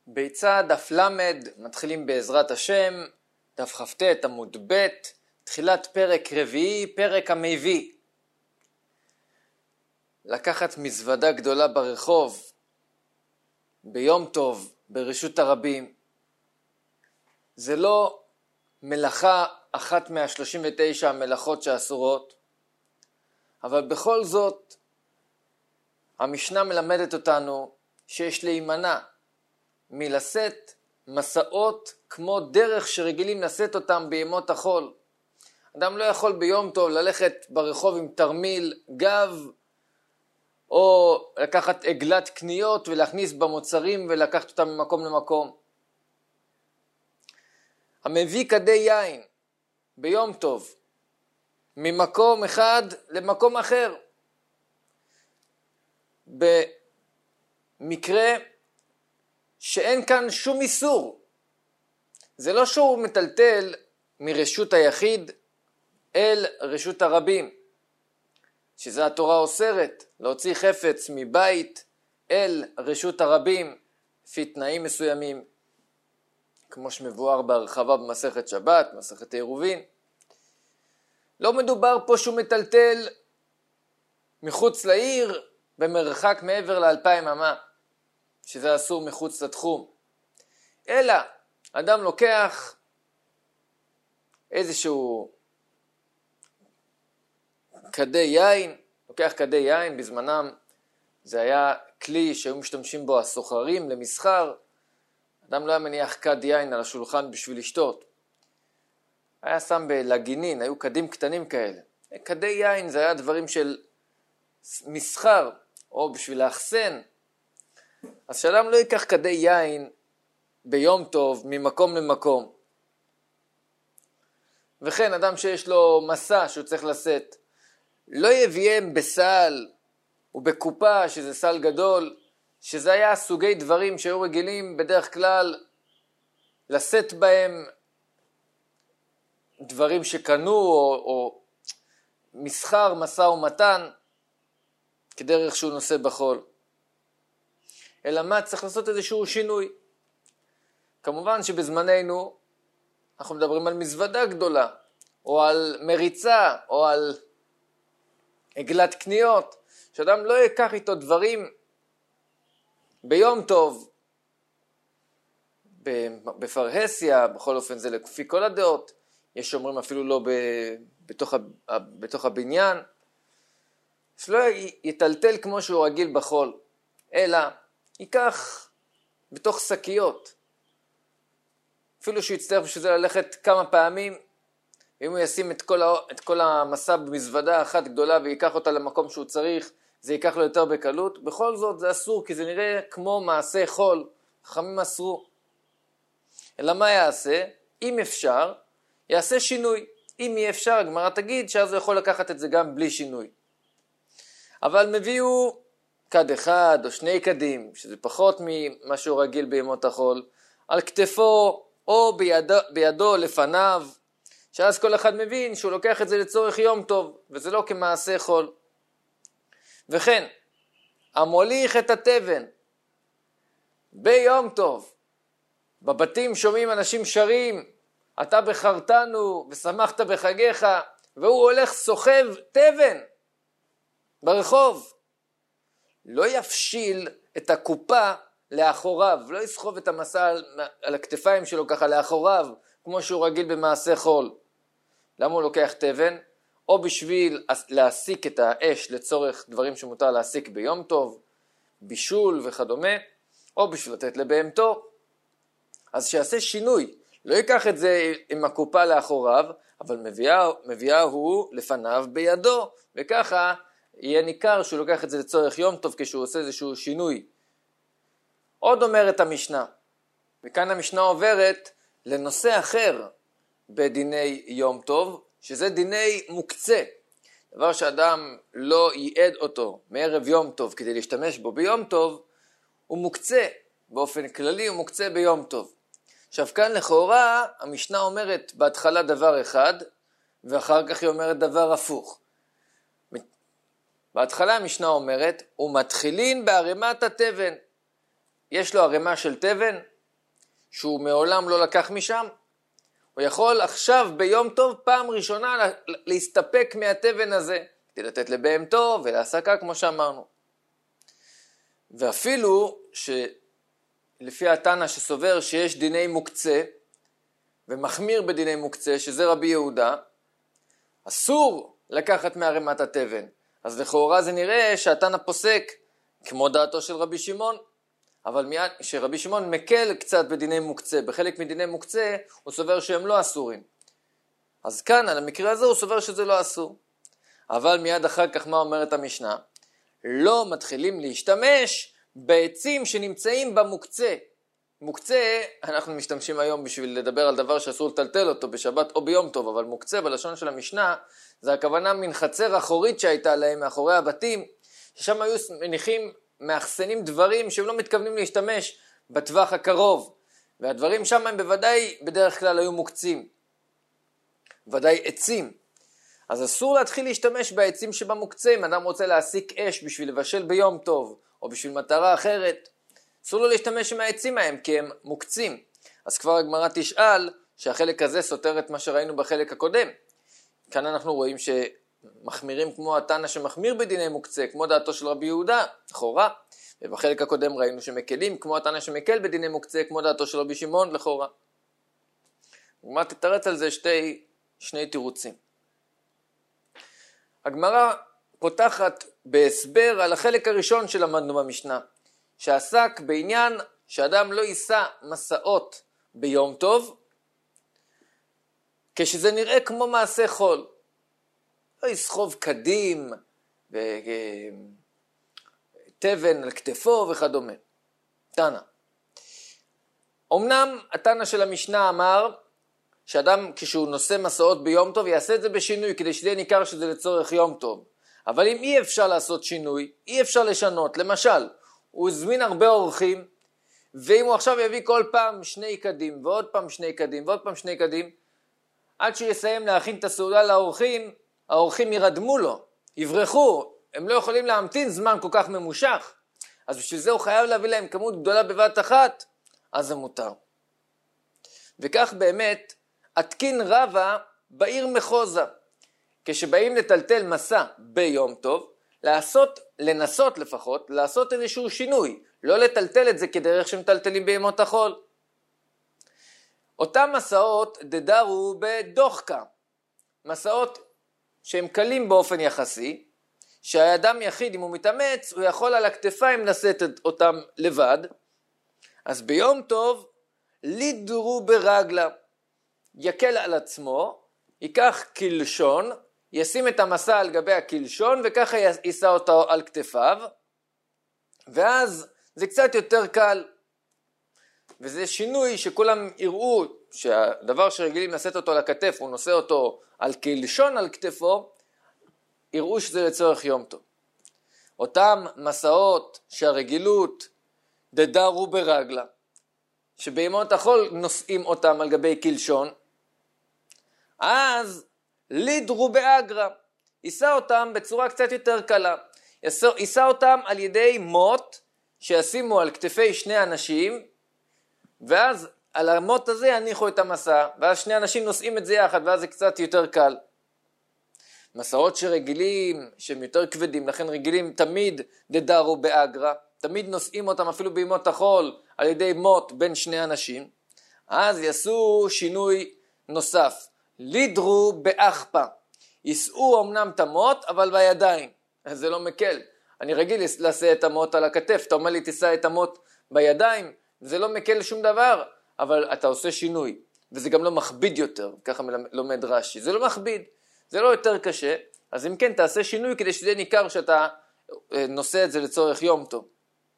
ביצה דף למד, מתחילים בעזרת השם, דף כ"ט עמוד ב', תחילת פרק רביעי, פרק המביא. לקחת מזוודה גדולה ברחוב, ביום טוב, ברשות הרבים, זה לא מלאכה אחת מה-39 המלאכות שאסורות, אבל בכל זאת, המשנה מלמדת אותנו שיש להימנע מלשאת מסעות כמו דרך שרגילים לשאת אותם בימות החול. אדם לא יכול ביום טוב ללכת ברחוב עם תרמיל גב, או לקחת עגלת קניות ולהכניס במוצרים ולקחת אותם ממקום למקום. המביא כדי יין ביום טוב ממקום אחד למקום אחר. במקרה שאין כאן שום איסור. זה לא שהוא מטלטל מרשות היחיד אל רשות הרבים, שזה התורה אוסרת, להוציא חפץ מבית אל רשות הרבים לפי תנאים מסוימים, כמו שמבואר בהרחבה במסכת שבת, מסכת עירובין. לא מדובר פה שהוא מטלטל מחוץ לעיר במרחק מעבר ל2,000 אמה, שזה אסור מחוץ לתחום. אלא אדם לוקח איזשהו כדי יין, לוקח כדי יין, בזמנם זה היה כלי שהיו משתמשים בו הסוחרים למסחר. אדם לא היה מניח כד יין על השולחן בשביל לשתות. היה שם בלגינין, היו כדים קטנים כאלה. כדי יין זה היה דברים של מסחר או בשביל לאחסן. אז שאדם לא ייקח כדי יין ביום טוב ממקום למקום. וכן אדם שיש לו מסע שהוא צריך לשאת, לא יביאם בסל ובקופה, שזה סל גדול, שזה היה סוגי דברים שהיו רגילים בדרך כלל לשאת בהם דברים שקנו או מסחר, מסע ומתן, כדרך שהוא נושא בחול. אלא מה? צריך לעשות איזשהו שינוי. כמובן שבזמננו אנחנו מדברים על מזוודה גדולה, או על מריצה, או על עגלת קניות, שאדם לא ייקח איתו דברים ביום טוב, בפרהסיה, בכל אופן זה לפי כל הדעות, יש שאומרים אפילו לא בתוך הבניין, שלא יטלטל כמו שהוא רגיל בחול, אלא ייקח בתוך שקיות, אפילו שהוא יצטרך בשביל זה ללכת כמה פעמים, ואם הוא ישים את כל המסע במזוודה אחת גדולה ויקח אותה למקום שהוא צריך, זה ייקח לו יותר בקלות. בכל זאת זה אסור, כי זה נראה כמו מעשה חול, חכמים אסרו. אלא מה יעשה? אם אפשר, יעשה שינוי. אם אי אפשר, הגמרא תגיד שאז הוא יכול לקחת את זה גם בלי שינוי. אבל מביאו כד אחד או שני כדים, שזה פחות ממה שהוא רגיל בימות החול, על כתפו או בידו לפניו, שאז כל אחד מבין שהוא לוקח את זה לצורך יום טוב, וזה לא כמעשה חול. וכן, המוליך את התבן ביום טוב, בבתים שומעים אנשים שרים, אתה בחרתנו ושמחת בחגיך, והוא הולך סוחב תבן ברחוב. לא יפשיל את הקופה לאחוריו, לא יסחוב את המסע על הכתפיים שלו ככה לאחוריו, כמו שהוא רגיל במעשה חול. למה הוא לוקח תבן? או בשביל להסיק את האש לצורך דברים שמותר להסיק ביום טוב, בישול וכדומה, או בשביל לתת לבהמתו. אז שיעשה שינוי, לא ייקח את זה עם הקופה לאחוריו, אבל מביאה הוא לפניו בידו, וככה יהיה ניכר שהוא לוקח את זה לצורך יום טוב כשהוא עושה איזשהו שינוי. עוד אומרת המשנה, וכאן המשנה עוברת לנושא אחר בדיני יום טוב, שזה דיני מוקצה. דבר שאדם לא ייעד אותו מערב יום טוב כדי להשתמש בו ביום טוב, הוא מוקצה, באופן כללי הוא מוקצה ביום טוב. עכשיו כאן לכאורה המשנה אומרת בהתחלה דבר אחד, ואחר כך היא אומרת דבר הפוך. בהתחלה המשנה אומרת, ומתחילין בערימת התבן. יש לו ערימה של תבן, שהוא מעולם לא לקח משם, הוא יכול עכשיו ביום טוב פעם ראשונה להסתפק מהתבן הזה, כדי לתת לבהמתו ולהסקה כמו שאמרנו. ואפילו שלפי התנא שסובר שיש דיני מוקצה, ומחמיר בדיני מוקצה, שזה רבי יהודה, אסור לקחת מערימת התבן. אז לכאורה זה נראה שהתנא פוסק כמו דעתו של רבי שמעון, אבל מיד שרבי שמעון מקל קצת בדיני מוקצה, בחלק מדיני מוקצה הוא סובר שהם לא אסורים. אז כאן על המקרה הזה הוא סובר שזה לא אסור. אבל מיד אחר כך מה אומרת המשנה? לא מתחילים להשתמש בעצים שנמצאים במוקצה. מוקצה, אנחנו משתמשים היום בשביל לדבר על דבר שאסור לטלטל אותו בשבת או ביום טוב, אבל מוקצה בלשון של המשנה, זה הכוונה מן חצר אחורית שהייתה להם מאחורי הבתים, ששם היו מניחים, מאחסנים דברים שהם לא מתכוונים להשתמש בטווח הקרוב, והדברים שם הם בוודאי בדרך כלל היו מוקצים, ודאי עצים. אז אסור להתחיל להשתמש בעצים שבמוקצה, אם אדם רוצה להסיק אש בשביל לבשל ביום טוב, או בשביל מטרה אחרת, אסור לו להשתמש עם העצים ההם, כי הם מוקצים. אז כבר הגמרא תשאל שהחלק הזה סותר את מה שראינו בחלק הקודם. כאן אנחנו רואים שמחמירים כמו התנא שמחמיר בדיני מוקצה, כמו דעתו של רבי יהודה, לכאורה. ובחלק הקודם ראינו שמקלים כמו התנא שמקל בדיני מוקצה, כמו דעתו של רבי שמעון, לכאורה. ומה תתרץ על זה שני תירוצים. הגמרא פותחת בהסבר על החלק הראשון שלמדנו במשנה, שעסק בעניין שאדם לא יישא מסעות ביום טוב, כשזה נראה כמו מעשה חול. לא יסחוב קדים ותבן על כתפו וכדומה. תנא. אמנם התנא של המשנה אמר שאדם כשהוא נושא מסעות ביום טוב יעשה את זה בשינוי כדי שזה ניכר שזה לצורך יום טוב. אבל אם אי אפשר לעשות שינוי, אי אפשר לשנות. למשל, הוא הזמין הרבה אורחים, ואם הוא עכשיו יביא כל פעם 2 קדים, ועוד פעם 2 קדים, ועוד פעם 2 קדים, עד שהוא יסיים להכין את הסעודה לאורחים, האורחים ירדמו לו, יברחו, הם לא יכולים להמתין זמן כל כך ממושך, אז בשביל זה הוא חייב להביא להם כמות גדולה בבת אחת, אז זה מותר. וכך באמת, התקין רבה בעיר מחוזה, כשבאים לטלטל מסע ביום טוב, לנסות לפחות, לעשות איזשהו שינוי, לא לטלטל את זה כדרך שמטלטלים בימות החול. אותם מסעות דדרו בדוחקה, מסעות שהם קלים באופן יחסי, שהאדם יחיד אם הוא מתאמץ, הוא יכול על הכתפיים לשאת אותם לבד, אז ביום טוב לידרו ברגלה, יקל על עצמו, ייקח קלשון, ישים את המסע על גבי הקלשון וככה יישא אותו על כתפיו, ואז זה קצת יותר קל. וזה שינוי שכולם יראו שהדבר שרגילים לשאת אותו על הכתף, הוא נושא אותו על קלשון על כתפו, יראו שזה לצורך יום טוב. אותם מסעות שהרגילות דדרו ברגלה, שבימות החול נושאים אותם על גבי קלשון, אז לידרו באגרה, יישא אותם בצורה קצת יותר קלה, יישא אותם על ידי מוט שישימו על כתפי 2 אנשים, ואז על המוט הזה יניחו את המסע, ואז 2 אנשים נושאים את זה יחד, ואז זה קצת יותר קל. מסעות שרגילים, שהם יותר כבדים, לכן רגילים תמיד דדרו באגרה, תמיד נושאים אותם אפילו בימות החול על ידי מוט בין 2 אנשים, אז יעשו שינוי נוסף, לידרו באחפה, יישאו אמנם את המוט אבל בידיים, אז זה לא מקל. אני רגיל לשא את המוט על הכתף, אתה אומר לי תישא את המוט בידיים, זה לא מקל שום דבר, אבל אתה עושה שינוי, וזה גם לא מכביד יותר, ככה לומד רש"י, זה לא מכביד, זה לא יותר קשה, אז אם כן תעשה שינוי כדי שזה ניכר שאתה נושא את זה לצורך יום טוב.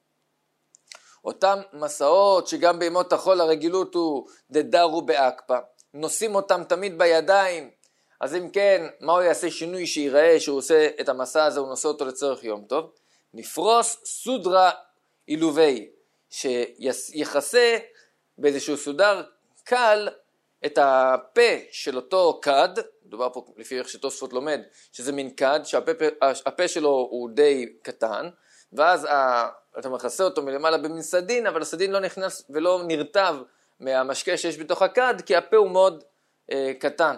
אותם מסעות שגם בימות החול הרגילות הוא דדרו באקפה, נושאים אותם תמיד בידיים, אז אם כן, מה הוא יעשה שינוי שיראה שהוא עושה את המסע הזה, הוא נושא אותו לצורך יום טוב? נפרוס סודרה אילובי, שיחסה באיזשהו סודר קל את הפה של אותו כד, מדובר פה לפי איך שתוספות לומד, שזה מין כד, שהפה שלו הוא די קטן, ואז אתה מכסה אותו מלמעלה במין סדין, אבל הסדין לא נכנס ולא נרטב מהמשקה שיש בתוך הכד, כי הפה הוא מאוד קטן.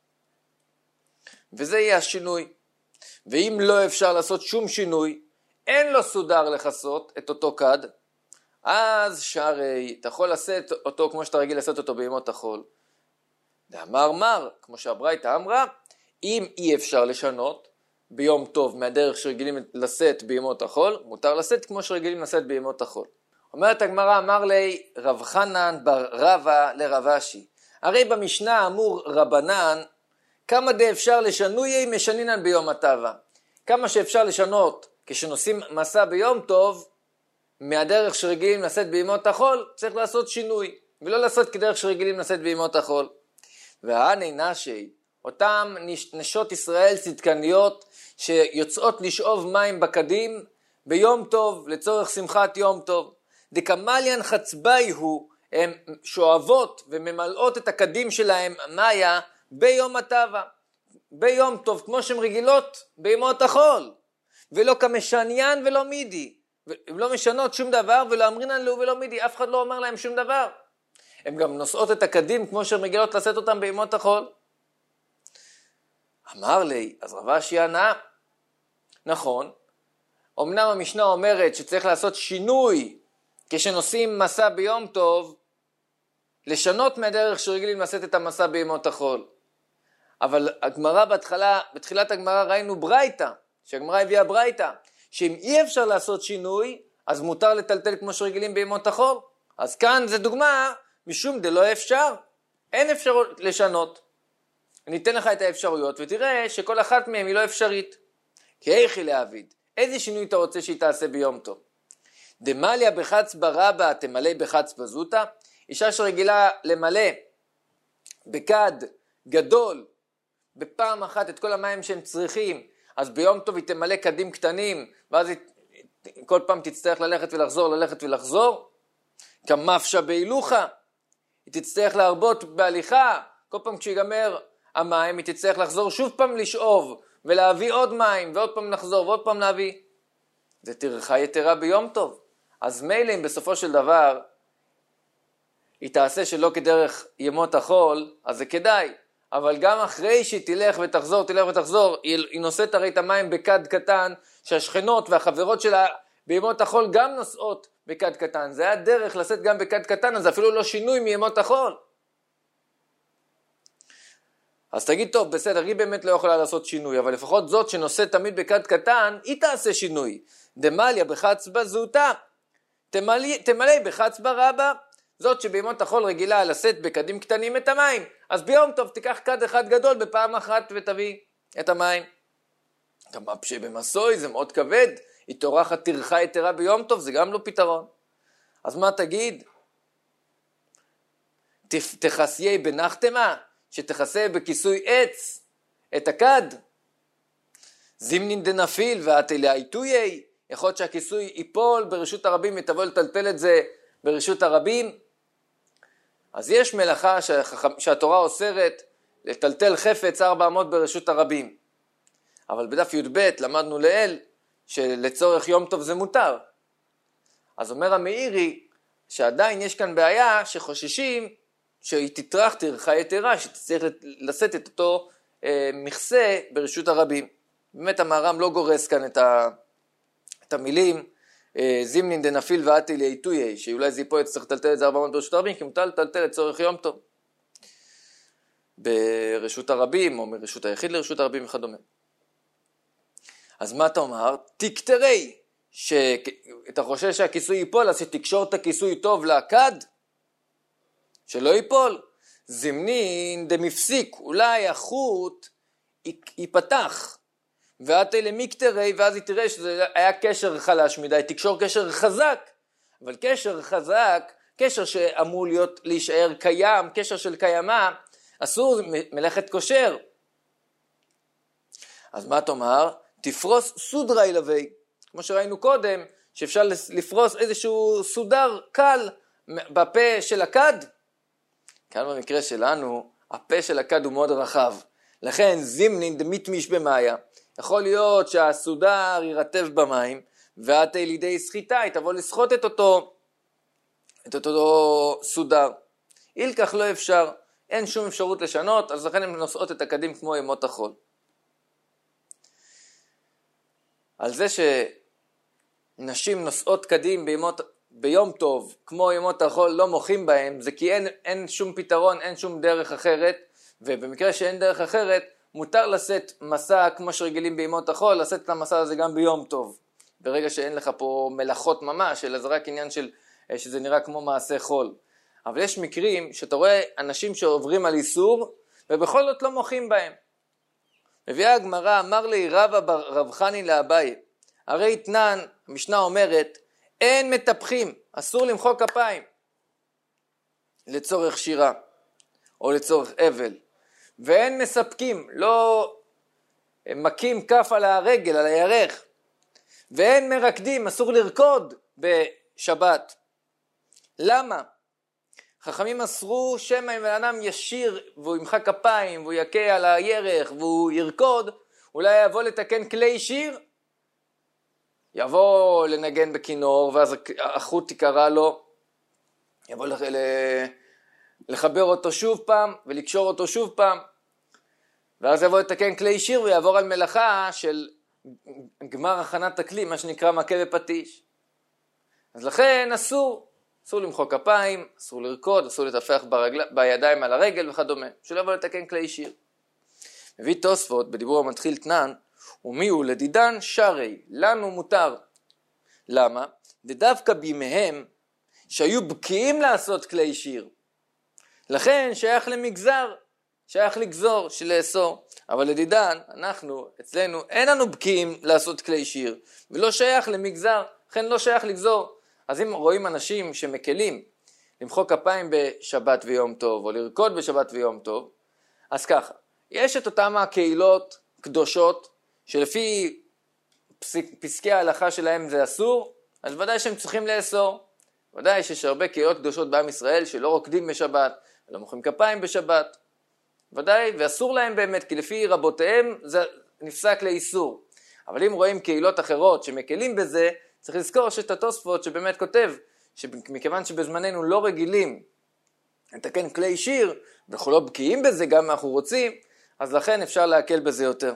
וזה יהיה השינוי. ואם לא אפשר לעשות שום שינוי, אין לו סודר לחסות את אותו כד, אז שהרי אתה יכול לשאת אותו כמו שאתה רגיל לשאת אותו בימות החול. דאמר מר, כמו שהברייתא אמרה, אם אי אפשר לשנות ביום טוב מהדרך שרגילים לשאת בימות החול, מותר לשאת כמו שרגילים לשאת בימות החול. אומרת הגמרא, אמר לי רב חנן בר רבא לרב אשי, הרי במשנה אמור רבנן, כמה די אפשר לשנויי משנינן ביום הטבע. כמה שאפשר לשנות כשנוסעים מסע ביום טוב, מהדרך שרגילים לשאת בימות החול, צריך לעשות שינוי, ולא לעשות כדרך שרגילים לשאת בימות החול. והעני נשי, אותם נשות ישראל צדקניות, שיוצאות לשאוב מים בקדים, ביום טוב, לצורך שמחת יום טוב. דקמליין חצבי הוא, הן שואבות וממלאות את הקדים שלהם, מאיה, ביום הטבע. ביום טוב, כמו שהן רגילות, בימות החול. ולא כמשניין ולא מידי. הן לא משנות שום דבר, ולא אמרינן לו ולא מידי, אף אחד לא אומר להם שום דבר. הן גם נושאות את הקדים כמו שהן רגילות לשאת אותם בימות החול. אמר לי, אז רב אשי ענה, נכון, אמנם המשנה אומרת שצריך לעשות שינוי כשנוסעים מסע ביום טוב, לשנות מהדרך שרגילים לשאת את המסע בימות החול. אבל הגמרא בתחילת הגמרא ראינו ברייתא, שהגמרא הביאה ברייתא, שאם אי אפשר לעשות שינוי, אז מותר לטלטל כמו שרגילים בימות החול. אז כאן זה דוגמה, משום דלא אפשר, אין אפשרות לשנות. אני אתן לך את האפשרויות, ותראה שכל אחת מהן היא לא אפשרית. כי היכי להעביד, איזה שינוי אתה רוצה שהיא תעשה ביום טוב? דמליה בחצבא רבא תמלא בחצבא זוטא, אישה שרגילה למלא בכד גדול, בפעם אחת את כל המים שהם צריכים, אז ביום טוב היא תמלא כדים קטנים, ואז היא כל פעם תצטרך ללכת ולחזור. כמפשא בהילוכה, היא תצטרך להרבות בהליכה, כל פעם כשיגמר המים היא תצטרך לחזור שוב פעם לשאוב, ולהביא עוד מים, ועוד פעם לחזור, ועוד פעם להביא. זה טרחה יתרה ביום טוב. אז מילא אם בסופו של דבר היא תעשה שלא כדרך ימות החול, אז זה כדאי. אבל גם אחרי שהיא תלך ותחזור, היא נושאת הרי את המים בכד קטן, שהשכנות והחברות שלה בימות החול גם נושאות בכד קטן. זה היה דרך לשאת גם בכד קטן, אז אפילו לא שינוי מימות החול. אז תגיד, טוב, בסדר, היא באמת לא יכולה לעשות שינוי, אבל לפחות זאת שנושאת תמיד בכד קטן, היא תעשה שינוי. דמליה בחצבא זוטא, תמלא בחצבא רבא. זאת שבימות החול רגילה לשאת בכדים קטנים את המים, אז ביום טוב תיקח כד אחד גדול בפעם אחת ותביא את המים. גם שבמסוי זה מאוד כבד, היא טורחת טרחה יתרה ביום טוב, זה גם לא פתרון. אז מה תגיד? תכסיי בנחתמה, שתכסה בכיסוי עץ את הכד. זימנין דנפיל ואתלה איתויי, יכול להיות שהכיסוי ייפול ברשות הרבים ותבוא לטלטל את זה ברשות הרבים. אז יש מלאכה שהתורה אוסרת לטלטל חפץ 400 ברשות הרבים. אבל בדף י"ב למדנו לאל שלצורך יום טוב זה מותר. אז אומר המאירי שעדיין יש כאן בעיה שחוששים שהיא תטרח טרחה יתרה, שתצטרך לשאת את אותו מכסה ברשות הרבים. באמת המהר"ם לא גורס כאן את המילים זימנין דנפיל ואתלה איתויי, שאולי זה פה צריך לטלטל את זה 400 ברשות הרבים, כי מותר לטלטל לצורך יום טוב ברשות הרבים, או מרשות היחיד לרשות הרבים וכדומה. אז מה אתה אומר? תקטרי, שאתה חושב שהכיסוי ייפול, אז שתקשור את הכיסוי טוב לכד, שלא ייפול. זימנין דמפסיק, אולי החוט ייפתח, ואתלה מקטרי, ואז היא תראה שזה היה קשר חלש מדי, תקשור קשר חזק, אבל קשר חזק, קשר שאמור להישאר קיים, קשר של קיימה, אסור מלאכת כושר. אז מה תאמר? תפרוס סודרי לוי, כמו שראינו קודם, שאפשר לפרוס איזשהו סודר קל בפה של הכד. כאן במקרה שלנו, הפה של הכד הוא מאוד רחב, לכן זימנין דמיתמיש במאיה, יכול להיות שהסודר יירטב במים, ואת לידי סחיטה, היא תבוא לסחוט את אותו סודר. אילקח לא אפשר, אין שום אפשרות לשנות, אז לכן הן נושאות את הקדים כמו ימות החול. על זה שנשים נושאות קדים ביום טוב, כמו ימות החול, לא מוחים בהם, זה כי אין שום פתרון, אין שום דרך אחרת, ובמקרה שאין דרך אחרת, מותר לשאת מסע כמו שרגילים בימות החול, לשאת את המסע הזה גם ביום טוב. ברגע שאין לך פה מלאכות ממש, אלא זה רק עניין שזה נראה כמו מעשה חול. אבל יש מקרים שאתה רואה אנשים שעוברים על איסור, ובכל זאת לא מוחים בהם. מביאה הגמרא, אמר לי רבא רב חני לאביי, הרי תנן, המשנה אומרת, אין מטפחים, אסור למחוא כפיים, לצורך שירה, או לצורך אבל. ואין מספקים, לא מקים כף על הרגל, על הירך. ואין מרקדים, אסור לרקוד בשבת. למה? חכמים אסרו שמא אם אדם ישיר והוא ימחא כפיים והוא יקה על הירך והוא ירקוד, אולי יבוא לתקן כלי שיר, יבוא לנגן בכינור ואז החוט תיקרא לו, יבוא לחבר אותו שוב פעם ולקשור אותו שוב פעם, ואז יבוא לתקן כלי שיר ויעבור על מלאכה של גמר הכנת הכלי, מה שנקרא מכה ופטיש. אז לכן אסור למחוא כפיים, אסור לרקוד, אסור לטפח בידיים על הרגל וכדומה, שלא יבוא לתקן כלי שיר. מביא תוספות בדיבור המתחיל תנן, ומי הוא לדידן שרי, לנו מותר. למה? דווקא בימיהם שהיו בקיאים לעשות כלי שיר. לכן שייך למגזר, שייך לגזור, לאסור. אבל לדידן, אצלנו, אין לנו בקיאים לעשות כלי שיר, ולא שייך למגזר, לכן לא שייך לגזור. אז אם רואים אנשים שמקלים למחוא כפיים בשבת ויום טוב, או לרקוד בשבת ויום טוב, אז ככה, יש את אותם הקהילות קדושות, שלפי פסקי ההלכה שלהם זה אסור, אז ודאי שהם צריכים לאסור. ודאי שיש הרבה קהילות קדושות בעם ישראל שלא רוקדים בשבת, לא מוחאים כפיים בשבת. ודאי, ואסור להם באמת, כי לפי רבותיהם זה נפסק לאיסור. אבל אם רואים קהילות אחרות שמקלים בזה, צריך לזכור שאת התוספות שבאמת כותב, שמכיוון שבזמננו לא רגילים לתקן כלי שיר, ואנחנו לא בקיאים בזה גם אם אנחנו רוצים, אז לכן אפשר להקל בזה יותר.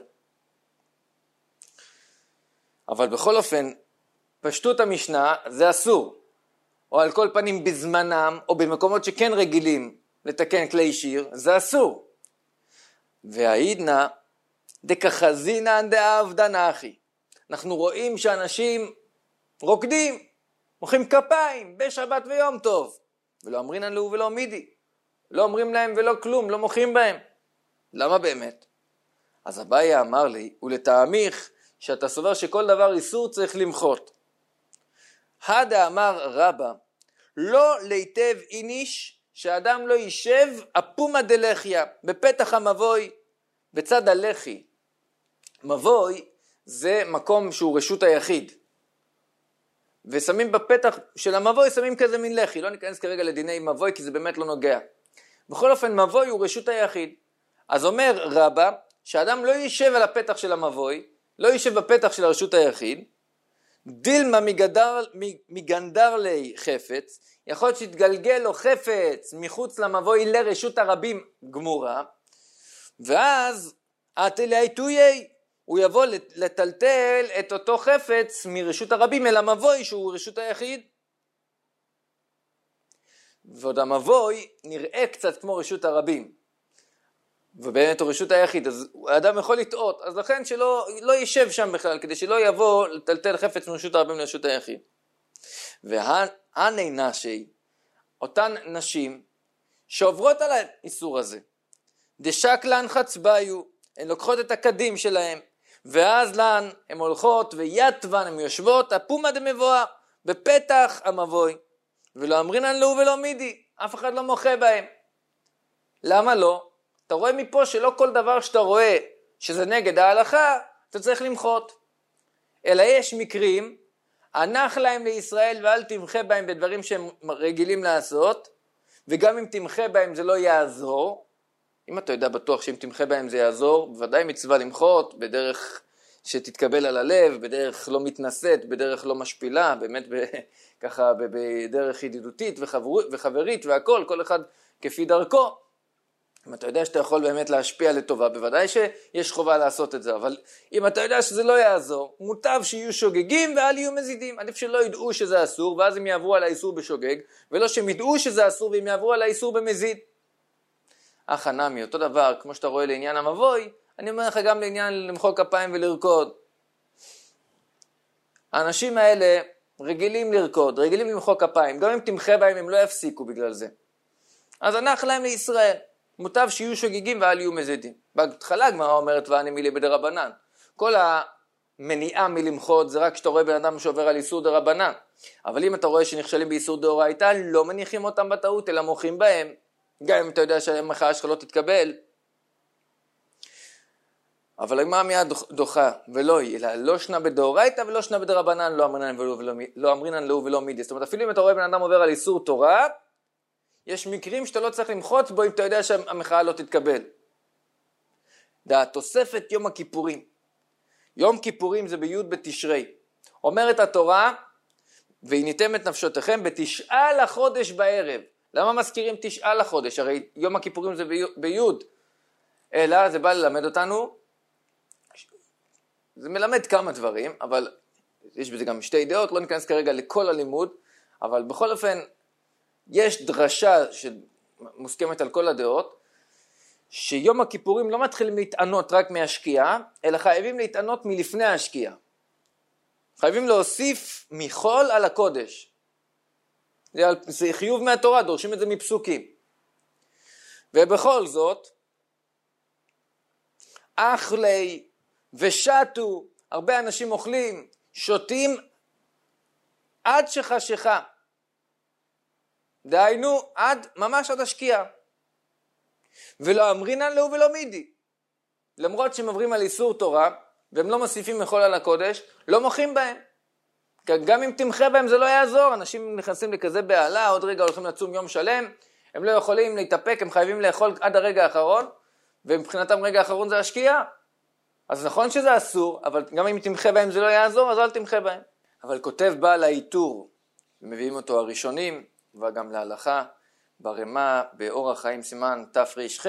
אבל בכל אופן, פשטות המשנה זה אסור, או על כל פנים בזמנם, או במקומות שכן רגילים לתקן כלי שיר, זה אסור. והעידנא דקחזינן דעבדן אחי. אנחנו רואים שאנשים רוקדים, מוחאים כפיים בשבת ויום טוב, ולא אמרינן לו ולא מידי. לא אומרים להם ולא כלום, לא מוחאים בהם. למה באמת? אז אביי אמר לי, ולטעמיך, שאתה סובר שכל דבר איסור צריך למחות. הדה אמר רבא, לא ליטב איניש, שאדם לא יישב אפומה דלחיה, בפתח המבוי, בצד הלחי. מבוי זה מקום שהוא רשות היחיד. ושמים בפתח של המבוי, שמים כזה מין לחי. לא ניכנס כרגע לדיני מבוי, כי זה באמת לא נוגע. בכל אופן, מבוי הוא רשות היחיד. אז אומר רבא, שאדם לא יישב על הפתח של המבוי, לא יישב בפתח של הרשות היחיד, דילמה מגנדר לי חפץ, יכול להיות שיתגלגל לו חפץ מחוץ למבוי לרשות הרבים גמורה, ואז הוא יבוא לטלטל את אותו חפץ מרשות הרבים אל המבוי שהוא רשות היחיד. ועוד המבוי נראה קצת כמו רשות הרבים, ובאמת הוא רשות היחיד, אז האדם יכול לטעות, אז לכן שלא יישב שם בכלל, כדי שלא יבוא לטלטל חפץ מרשות הרבים לרשות היחיד. והני נשי, אותן נשים שעוברות על האיסור הזה, דשק לן חצביו, הן לוקחות את הקדים שלהם, ואז לן הן הולכות ויתבן, הן יושבות, אפומה דמבואה, בפתח המבוי, ולא אמרינן לו ולא מידי, אף אחד לא מוחה בהם. למה לא? אתה רואה מפה שלא כל דבר שאתה רואה שזה נגד ההלכה, אתה צריך למחות. אלא יש מקרים, הנח להם לישראל ואל תמחה בהם בדברים שהם רגילים לעשות, וגם אם תמחה בהם זה לא יעזור. אם אתה יודע בטוח שאם תמחה בהם זה יעזור, בוודאי מצווה למחות בדרך שתתקבל על הלב, בדרך לא מתנשאת, בדרך לא משפילה, באמת ככה בדרך ידידותית וחברית והכל, כל אחד כפי דרכו. אם אתה יודע שאתה יכול באמת להשפיע לטובה, בוודאי שיש חובה לעשות את זה, אבל אם אתה יודע שזה לא יעזור, מוטב שיהיו שוגגים ואל יהיו מזידים. עדיף שלא ידעו שזה אסור, ואז הם יעברו על האיסור בשוגג, ולא שהם ידעו שזה אסור והם יעברו על האיסור במזיד. נמי, אותו דבר, כמו שאתה רואה לעניין המבוי, אני אומר לך גם לעניין למחוא כפיים ולרקוד. האנשים האלה רגילים לרקוד, רגילים למחוא כפיים, גם אם תמחה בהם הם לא יפסיקו בגלל זה. אז הנח להם לישראל. מוטב שיהיו שוגגים ואל יהיו מזידים. בהתחלה הגמרא אומרת ואני מילי בדרבנן. כל המניעה מלמחות זה רק כשאתה רואה בן אדם שעובר על איסור דרבנן. אבל אם אתה רואה שנכשלים באיסור דאורייתא, לא מניחים אותם בטעות, אלא מוחים בהם. גם אם אתה יודע שהמחאה שלך לא תתקבל. אבל הגמרא מיד דוחה, ולא היא, אלא לא שנה בדאורייתא ולא שנה בדרבנן, לא אמרינן לו ולא מידי. זאת אומרת, אפילו אם אתה רואה בן אדם עובר על איסור תורה, יש מקרים שאתה לא צריך למחות בו אם אתה יודע שהמחאה לא תתקבל. תוספת יום הכיפורים. יום כיפורים זה בי' בתשרי. אומרת התורה, והניתם את נפשותיכם בתשעה לחודש בערב. למה מזכירים תשעה לחודש? הרי יום הכיפורים זה בי'. אלא זה בא ללמד אותנו, זה מלמד כמה דברים, אבל יש בזה גם שתי דעות, לא ניכנס כרגע לכל הלימוד, אבל בכל אופן, יש דרשה שמוסכמת על כל הדעות, שיום הכיפורים לא מתחילים להתענות רק מהשקיעה, אלא חייבים להתענות מלפני השקיעה. חייבים להוסיף מחול על הקודש. זה חיוב מהתורה, דורשים את זה מפסוקים. ובכל זאת, אכלי ושתו, הרבה אנשים אוכלים, שותים עד שחשיכה. דהיינו, ממש עד השקיעה. ולא אמרינן לו ולא מידי. למרות שהם עוברים על איסור תורה, והם לא מוסיפים מחול על הקודש, לא מוחים בהם. גם אם תמחה בהם זה לא יעזור, אנשים נכנסים לכזה בעלה, עוד רגע הולכים לצום יום שלם, הם לא יכולים להתאפק, הם חייבים לאכול עד הרגע האחרון, ומבחינתם רגע האחרון זה השקיעה. אז נכון שזה אסור, אבל גם אם תמחה בהם זה לא יעזור, אז אל תמחה בהם. אבל כותב בעל העיטור, ומביאים אותו הראשונים, וגם להלכה, ברמה, באורח חיים סימן תר"ח,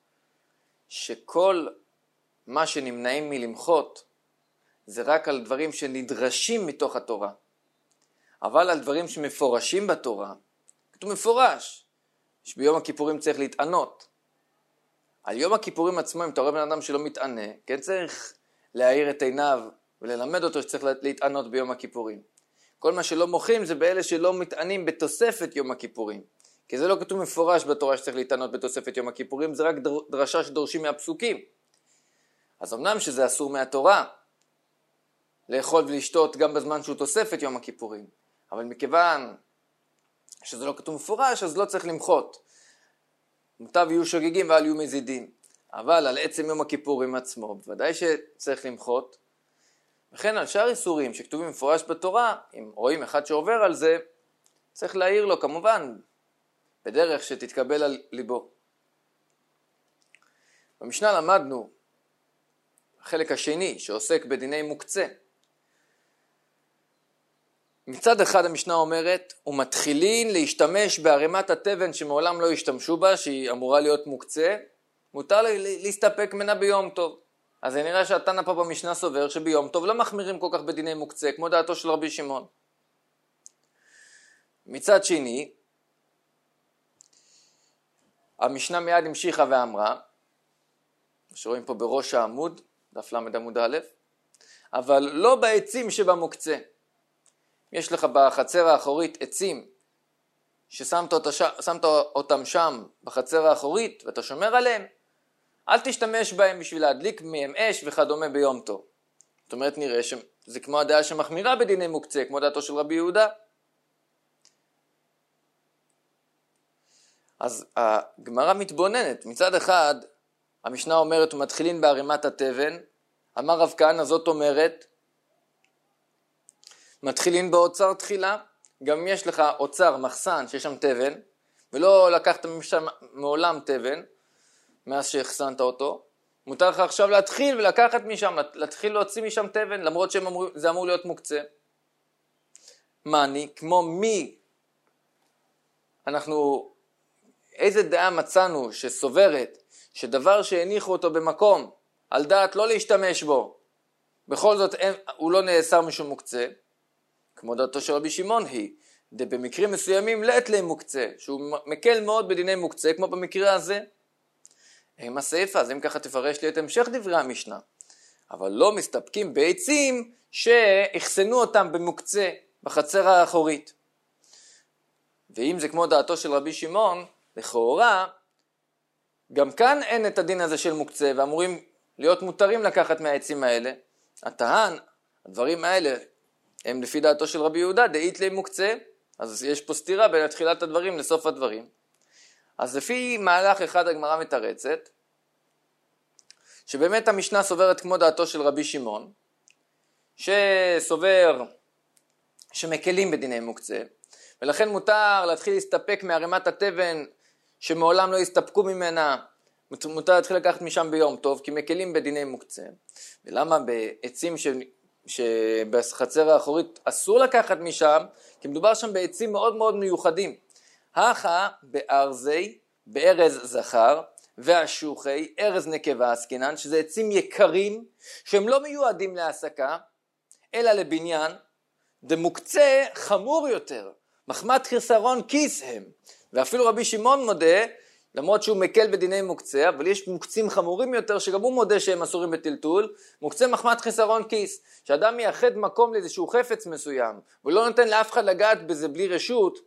שכל מה שנמנעים מלמחות, זה רק על דברים שנדרשים מתוך התורה. אבל על דברים שמפורשים בתורה, כתוב מפורש, שביום הכיפורים צריך להתענות. על יום הכיפורים עצמו, אם אתה רואה בן אדם שלא מתענה, כן צריך להאיר את עיניו וללמד אותו שצריך להתענות ביום הכיפורים. כל מה שלא מוחים זה באלה שלא מתענים בתוספת יום הכיפורים. כי זה לא כתוב מפורש בתורה שצריך להתענות בתוספת יום הכיפורים, זה רק דרשה שדורשים מהפסוקים. אז אמנם שזה אסור מהתורה, לאכול ולשתות גם בזמן שהוא תוספת יום הכיפורים. אבל מכיוון שזה לא כתוב מפורש, אז לא צריך למחות. מוטב יהיו שוגגים ואל יהיו מזידים. אבל על עצם יום הכיפורים עצמו, בוודאי שצריך למחות. וכן על שאר איסורים שכתובים מפורש בתורה, אם רואים אחד שעובר על זה, צריך להעיר לו כמובן, בדרך שתתקבל על ליבו. במשנה למדנו, החלק השני שעוסק בדיני מוקצה. מצד אחד המשנה אומרת, ומתחילין להשתמש בערימת התבן שמעולם לא השתמשו בה, שהיא אמורה להיות מוקצה, מותר להסתפק ממנה ביום טוב. אז זה נראה שהתנא פה במשנה סובר שביום טוב לא מחמירים כל כך בדיני מוקצה, כמו דעתו של רבי שמעון. מצד שני, המשנה מיד המשיכה ואמרה, שרואים פה בראש העמוד, דף למד עמוד א', אבל לא בעצים שבמוקצה. יש לך בחצר האחורית עצים ששמת אותם שם בחצר האחורית ואתה שומר עליהם, אל תשתמש בהם בשביל להדליק מהם אש וכדומה ביום טוב. זאת אומרת נראה שזה כמו הדעה שמחמירה בדיני מוקצה, כמו דעתו של רבי יהודה. אז הגמרא מתבוננת, מצד אחד המשנה אומרת ומתחילין בערימת התבן, אמר רב כהנא זאת אומרת, מתחילין באוצר תחילה, גם אם יש לך אוצר, מחסן, שיש שם תבן, ולא לקחת משם מעולם תבן, מאז שהחסנת אותו, מותר לך עכשיו להתחיל ולקחת משם, להתחיל להוציא משם תבן, למרות שזה אמור להיות מוקצה. מעני, כמו מי, איזה דעה מצאנו שסוברת, שדבר שהניחו אותו במקום, על דעת לא להשתמש בו, בכל זאת הוא לא נאסר משום מוקצה, כמו דעתו של רבי שמעון היא, במקרים מסוימים לעת להם מוקצה, שהוא מקל מאוד בדיני מוקצה, כמו במקרה הזה. עם הסעיפה, אז אם ככה תפרש לי את המשך דברי המשנה. אבל לא מסתפקים בעצים שהחסנו אותם במוקצה, בחצר האחורית. ואם זה כמו דעתו של רבי שמעון, לכאורה, גם כאן אין את הדין הזה של מוקצה, ואמורים להיות מותרים לקחת מהעצים האלה. הטען, הדברים האלה, הם לפי דעתו של רבי יהודה, דאית להם מוקצה, אז יש פה סתירה בין תחילת הדברים לסוף הדברים. אז לפי מהלך אחד הגמרא מתרצת, שבאמת המשנה סוברת כמו דעתו של רבי שמעון, שסובר שמקלים בדיני מוקצה, ולכן מותר להתחיל להסתפק מערימת התבן שמעולם לא הסתפקו ממנה, מותר להתחיל לקחת משם ביום טוב, כי מקלים בדיני מוקצה. ולמה בעצים שבחצר האחורית אסור לקחת משם? כי מדובר שם בעצים מאוד מאוד מיוחדים. הכה בארזי, בארז זכר, והשוחי, ארז נקבה עסקינן, שזה עצים יקרים, שהם לא מיועדים להעסקה, אלא לבניין, דמוקצה חמור יותר, מחמת חיסרון כיס הם. ואפילו רבי שמעון מודה, למרות שהוא מקל בדיני מוקצה, אבל יש מוקצים חמורים יותר, שגם הוא מודה שהם אסורים בטלטול, מוקצה מחמת חיסרון כיס, שאדם מייחד מקום לאיזשהו חפץ מסוים, ולא נותן לאף אחד לגעת בזה בלי רשות,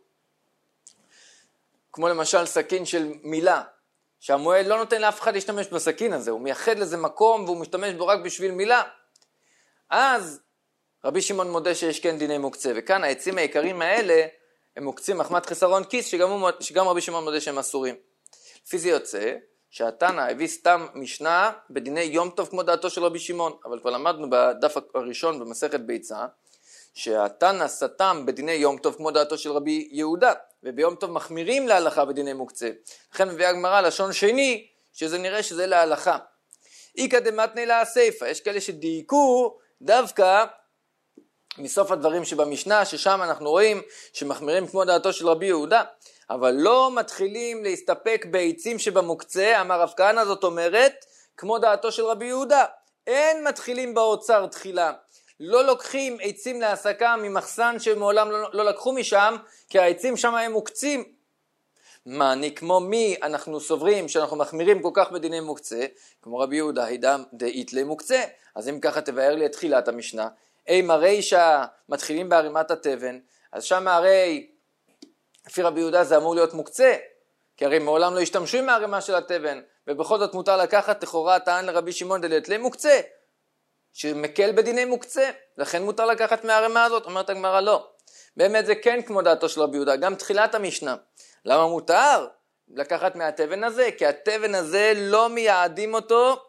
כמו למשל סכין של מילה, שהמועל לא נותן לאף אחד להשתמש בסכין הזה, הוא מייחד לזה מקום והוא משתמש בו רק בשביל מילה. אז רבי שמעון מודה שיש כן דיני מוקצה, וכאן העצים העיקריים האלה הם מוקצים מחמת חיסרון כיס, שגם רבי שמעון מודה שהם אסורים. לפי זה יוצא שהתנא הביא סתם משנה בדיני יום טוב כמו דעתו של רבי שמעון, אבל כבר למדנו בדף הראשון במסכת ביצה, שהתנא סתם בדיני יום טוב כמו דעתו של רבי יהודה, וביום טוב מחמירים להלכה בדיני מוקצה. לכן מביאה הגמרא לשון שני, שזה נראה שזה להלכה. איקא דמתני לה הסיפא, יש כאלה שדייקו דווקא מסוף הדברים שבמשנה, ששם אנחנו רואים שמחמירים כמו דעתו של רבי יהודה, אבל לא מתחילים להסתפק בעצים שבמוקצה, אמר רב כהנא, זאת אומרת, כמו דעתו של רבי יהודה, אין מתחילים באוצר תחילה, לא לוקחים עצים להעסקה ממחסן שמעולם לא לקחו משם, כי העצים שם הם מוקצים. מעני כמו מי אנחנו סוברים שאנחנו מחמירים כל כך בדיני מוקצה, כמו רבי יהודה, הידם דאית למוקצה. אז אם ככה תבאר לי את תחילת המשנה, הרי שמתחילים בהרימת התבן, אז שם הרי לפי רבי יהודה זה אמור להיות מוקצה, כי הרי מעולם לא השתמשו עם ההרימה של התבן, ובכל זאת מותר לקחת לכאורה טען לרבי שמעון דאית למוקצה, שמקל בדיני מוקצה, לכן מותר לקחת מההרימה הזאת. אומרת הגמרא לא, באמת זה כן כמו דעתו של רבי יהודה, גם תחילת המשנה. למה מותר לקחת מהתבן הזה? כי התבן הזה לא מייעדים אותו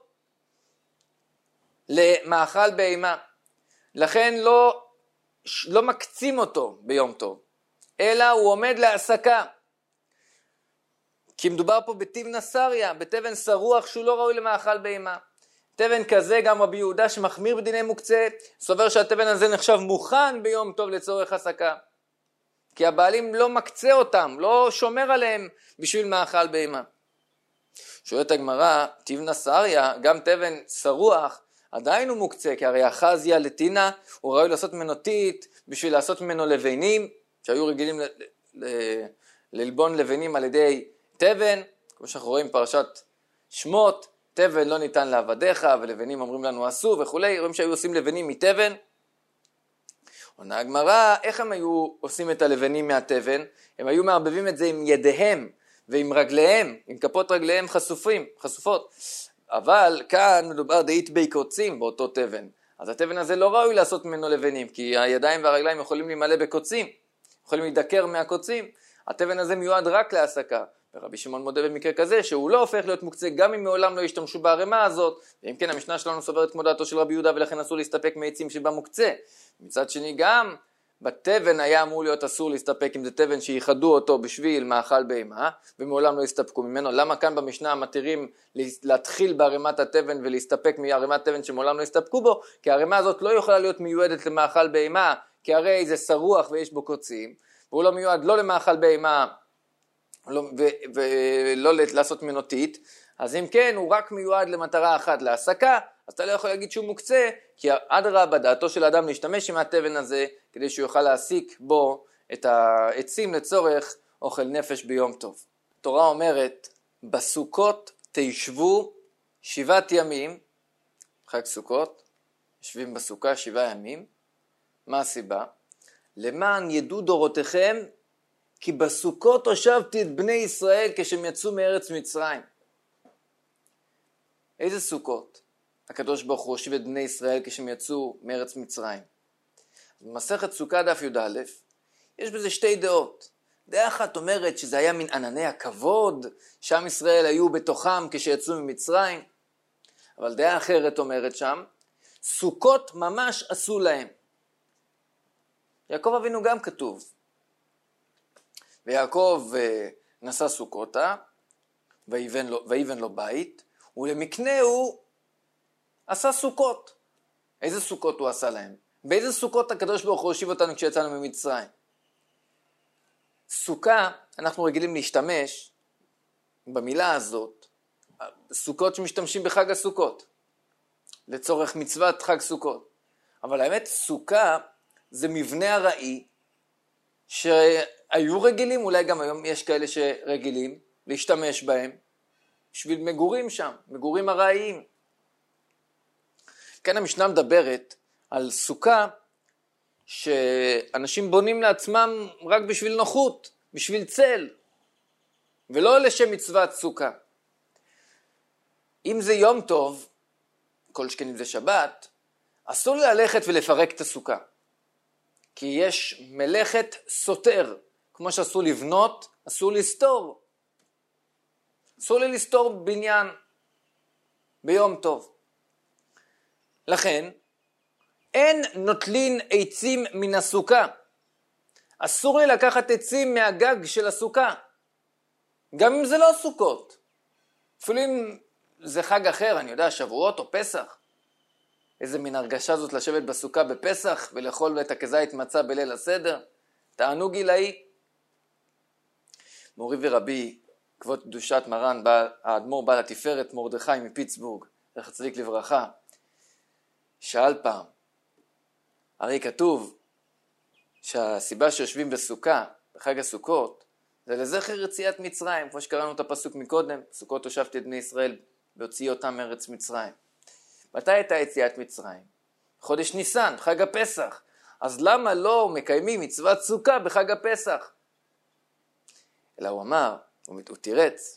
למאכל בהמה, לכן לא מקצים אותו ביום טוב, אלא הוא עומד להעסקה, כי מדובר פה בתבן סריה, בתבן סרוח שהוא לא ראוי למאכל בהמה. תבן כזה גם רבי יהודה שמחמיר בדיני מוקצה, סובר שהתבן הזה נחשב מוכן ביום טוב לצורך עסקה, כי הבעלים לא מקצה אותם, לא שומר עליהם בשביל מאכל בהמה. שואלת הגמרא, תבן סריה, גם תבן סרוח, עדיין הוא מוקצה, כי הרי החזיה לטינה, הוא ראוי לעשות ממנו טיט, בשביל לעשות ממנו לבנים, שהיו רגילים ללבון לבנים על ידי תבן, כמו שאנחנו רואים פרשת שמות, תבן לא ניתן לעבדיך, ולבנים אומרים לנו עשו וכולי, רואים שהיו עושים לבנים מתבן. עונה הגמרא, איך הם היו עושים את הלבנים מהתבן? הם היו מערבבים את זה עם ידיהם ועם רגליהם, עם כפות רגליהם חשופות. אבל כאן מדובר דאית בי קוצים באותו תבן. אז התבן הזה לא ראוי לעשות ממנו לבנים, כי הידיים והרגליים יכולים להימלא בקוצים, יכולים להידקר מהקוצים. התבן הזה מיועד רק להעסקה. ורבי שמעון מודה במקרה כזה שהוא לא הופך להיות מוקצה גם אם מעולם לא השתמשו בהרימה הזאת, ואם כן המשנה שלנו סוברת כמו דעתו של רבי יהודה ולכן אסור להסתפק מעצים שבה מוקצה. מצד שני גם בתבן היה אמור להיות אסור להסתפק אם זה תבן שיחדו אותו בשביל מאכל בהמה, ומעולם לא הסתפקו ממנו. למה כאן במשנה מתירים להתחיל בערימת התבן ולהסתפק מערימת תבן שמעולם לא הסתפקו בו? כי הערימה הזאת לא יכולה להיות מיועדת למאכל בהמה, כי הרי זה שרוח ויש בו קוצים, והוא לא מיועד לא למאכל בהמה ולא לעשות ממנו טיט, אז אם כן הוא רק מיועד למטרה אחת, להסקה, אז אתה לא יכול להגיד שהוא מוקצה, כי אדרבה דעתו של האדם להשתמש עם התבן הזה, כדי שהוא יוכל להסיק בו את העצים לצורך אוכל נפש ביום טוב. התורה אומרת, בסוכות תישבו 7 ימים, חג סוכות, יושבים בסוכה 7 ימים, מה הסיבה? למען ידעו דורותיכם, כי בסוכות הושבתי את בני ישראל כשהם יצאו מארץ מצרים. איזה סוכות? הקדוש ברוך הוא הושיב את בני ישראל כשהם יצאו מארץ מצרים. במסכת סוכה דף י"א, יש בזה 2 דעות. דעה אחת אומרת שזה היה מן ענני הכבוד, שעם ישראל היו בתוכם כשיצאו ממצרים. אבל דעה אחרת אומרת שם, סוכות ממש עשו להם. יעקב אבינו גם כתוב. ויעקב נשא סוכותה, ויבן לו בית, ולמקנה הוא עשה סוכות. איזה סוכות הוא עשה להם? באיזה סוכות הקדוש ברוך הוא הושיב אותנו כשיצאנו ממצרים? סוכה, אנחנו רגילים להשתמש במילה הזאת, סוכות שמשתמשים בחג הסוכות, לצורך מצוות חג סוכות. אבל האמת, סוכה זה מבנה ארעי, שהיו רגילים, אולי גם היום יש כאלה שרגילים להשתמש בהם, בשביל מגורים שם, מגורים ארעיים. כאן המשנה מדברת על סוכה שאנשים בונים לעצמם רק בשביל נוחות, בשביל צל, ולא לשם מצוות סוכה. אם זה יום טוב, כל שכן אם זה שבת, אסור ללכת ולפרק את הסוכה. כי יש מלאכת סותר, כמו שאסור לבנות, אסור לסתור. אסור לי לסתור בניין ביום טוב. לכן, אין נוטלין עצים מן הסוכה. אסור לי לקחת עצים מהגג של הסוכה. גם אם זה לא סוכות. אפילו אם זה חג אחר, אני יודע, שבועות או פסח. איזה מין הרגשה זאת לשבת בסוכה בפסח ולאכול את הכזית מצה בליל הסדר. תענוג עילאי. מורי ורבי, כבוד קדושת מרן, האדמו"ר בעל התפארת מרדכי מפיטסבורג, זכר צדיק לברכה, שאל פעם, הרי כתוב שהסיבה שיושבים בסוכה, בחג הסוכות, זה לזכר יציאת מצרים, כמו שקראנו את הפסוק מקודם, סוכות הושבתי את בני ישראל בהוציא אותם מארץ מצרים. מתי הייתה יציאת מצרים? חודש ניסן, חג הפסח. אז למה לא מקיימים מצוות סוכה בחג הפסח? אלא הוא אמר, הוא תירץ,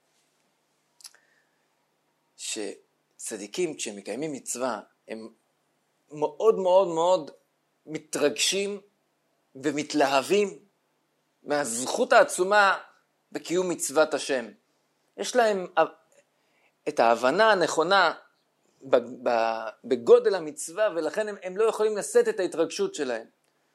שצדיקים כשהם מקיימים מצווה, הם מאוד מאוד מאוד מתרגשים ומתלהבים מהזכות העצומה בקיום מצוות השם. יש להם את ההבנה הנכונה בגודל המצווה, ולכן הם לא יכולים לשאת את ההתרגשות שלהם.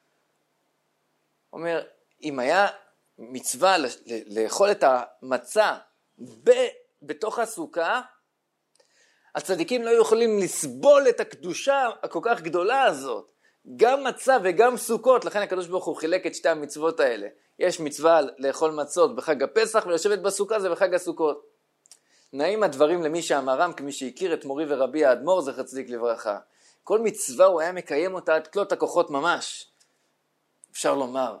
הוא אומר, אם היה מצווה לאכול את המצה בתוך הסוכה, הצדיקים לא יכולים לסבול את הקדושה הכל כך גדולה הזאת. גם מצה וגם סוכות, לכן הקדוש ברוך הוא חילק את 2 המצוות האלה. יש מצווה לאכול מצות בחג הפסח, ולשבת בסוכה זה בחג הסוכות. נעים הדברים למי שאמרם, כמי שהכיר את מורי ורבי האדמו"ר, זכר צדיק לברכה. כל מצווה הוא היה מקיים אותה עד כלות הכוחות ממש. אפשר לומר.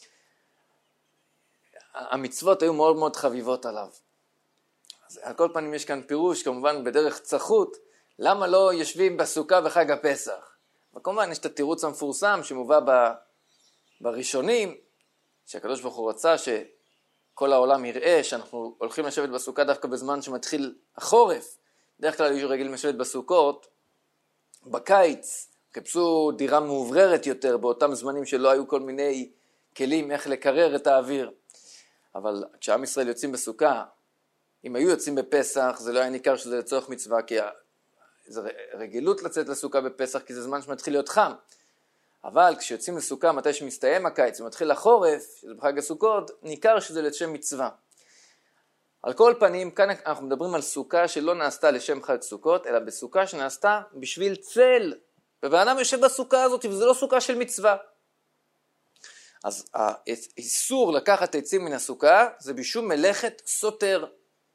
המצוות היו מאוד מאוד חביבות עליו. אז על כל פנים יש כאן פירוש, כמובן בדרך צחות, למה לא יושבים בסוכה בחג הפסח? וכמובן יש את התירוץ המפורסם שמובא בראשונים, שהקדוש ברוך הוא רצה שכל העולם יראה שאנחנו הולכים לשבת בסוכה דווקא בזמן שמתחיל החורף. בדרך כלל היו רגילים לשבת בסוכות בקיץ, חיפשו דירה מאובררת יותר באותם זמנים שלא היו כל מיני כלים איך לקרר את האוויר. אבל כשעם ישראל יוצאים בסוכה, אם היו יוצאים בפסח, זה לא היה ניכר שזה לצורך מצווה, כי זה רגילות לצאת לסוכה בפסח, כי זה זמן שמתחיל להיות חם. אבל כשיוצאים לסוכה, מתי שמסתיים הקיץ ומתחיל החורף, שזה בחג הסוכות, ניכר שזה לשם מצווה. על כל פנים, כאן אנחנו מדברים על סוכה שלא נעשתה לשם חג סוכות, אלא בסוכה שנעשתה בשביל צל. ובאדם יושב בסוכה הזאת, וזה לא סוכה של מצווה. אז האיסור לקחת עצים מן הסוכה, זה בשום מלאכת סותר.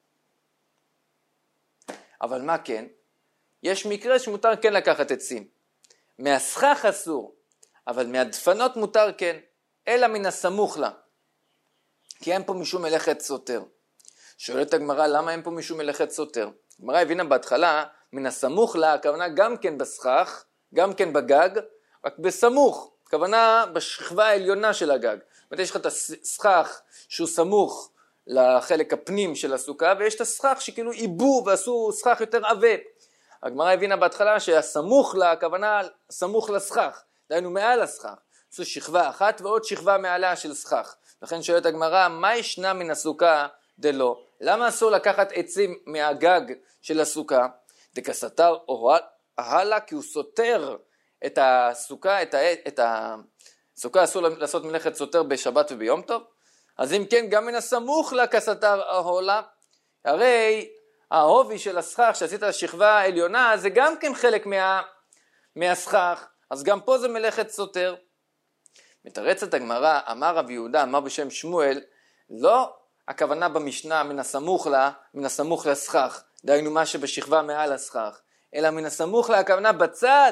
אבל מה כן? יש מקרה שמותר כן לקחת עצים. מהסכך אסור, אבל מהדפנות מותר כן, אלא מן הסמוך לה. כי אין פה משום מלאכת סותר. שואלת הגמרא, למה אין פה משום מלאכת סותר? הגמרא הבינה בהתחלה, מן הסמוך לה, הכוונה גם כן בסכך, גם כן בגג, רק בסמוך, הכוונה בשכבה העליונה של הגג. זאת אומרת, יש לך את הסכך שהוא סמוך לחלק הפנים של הסוכה, ויש את הסכך שכאילו עיבו ועשו סכך יותר עבה. הגמרא הבינה בהתחלה שהסמוך לה, הכוונה סמוך לסכך, דהיינו מעל הסכך. עשו שכבה אחת ועוד שכבה מעלה של סכך. לכן שואלת הגמרא, מה ישנה מן הסוכה דלא? למה אסור לקחת עצים מהגג של הסוכה? דקסתר או הלאה, כי הוא סותר את הסוכה, את הסוכה אסור לעשות מלאכת סותר בשבת וביום טוב. אז אם כן, גם מן הסמוך לקסתר ההולה, הרי ההובי של הסכך שעשית השכבה העליונה, זה גם כן חלק מהסכך, אז גם פה זה מלאכת סותר. מתרצת הגמרא, אמר רבי יהודה, אמר בשם שמואל, לא הכוונה במשנה מן הסמוך לה, מן הסמוך לסכך, דהיינו מה שבשכבה מעל הסכך, אלא מן הסמוך לה, הכוונה בצד.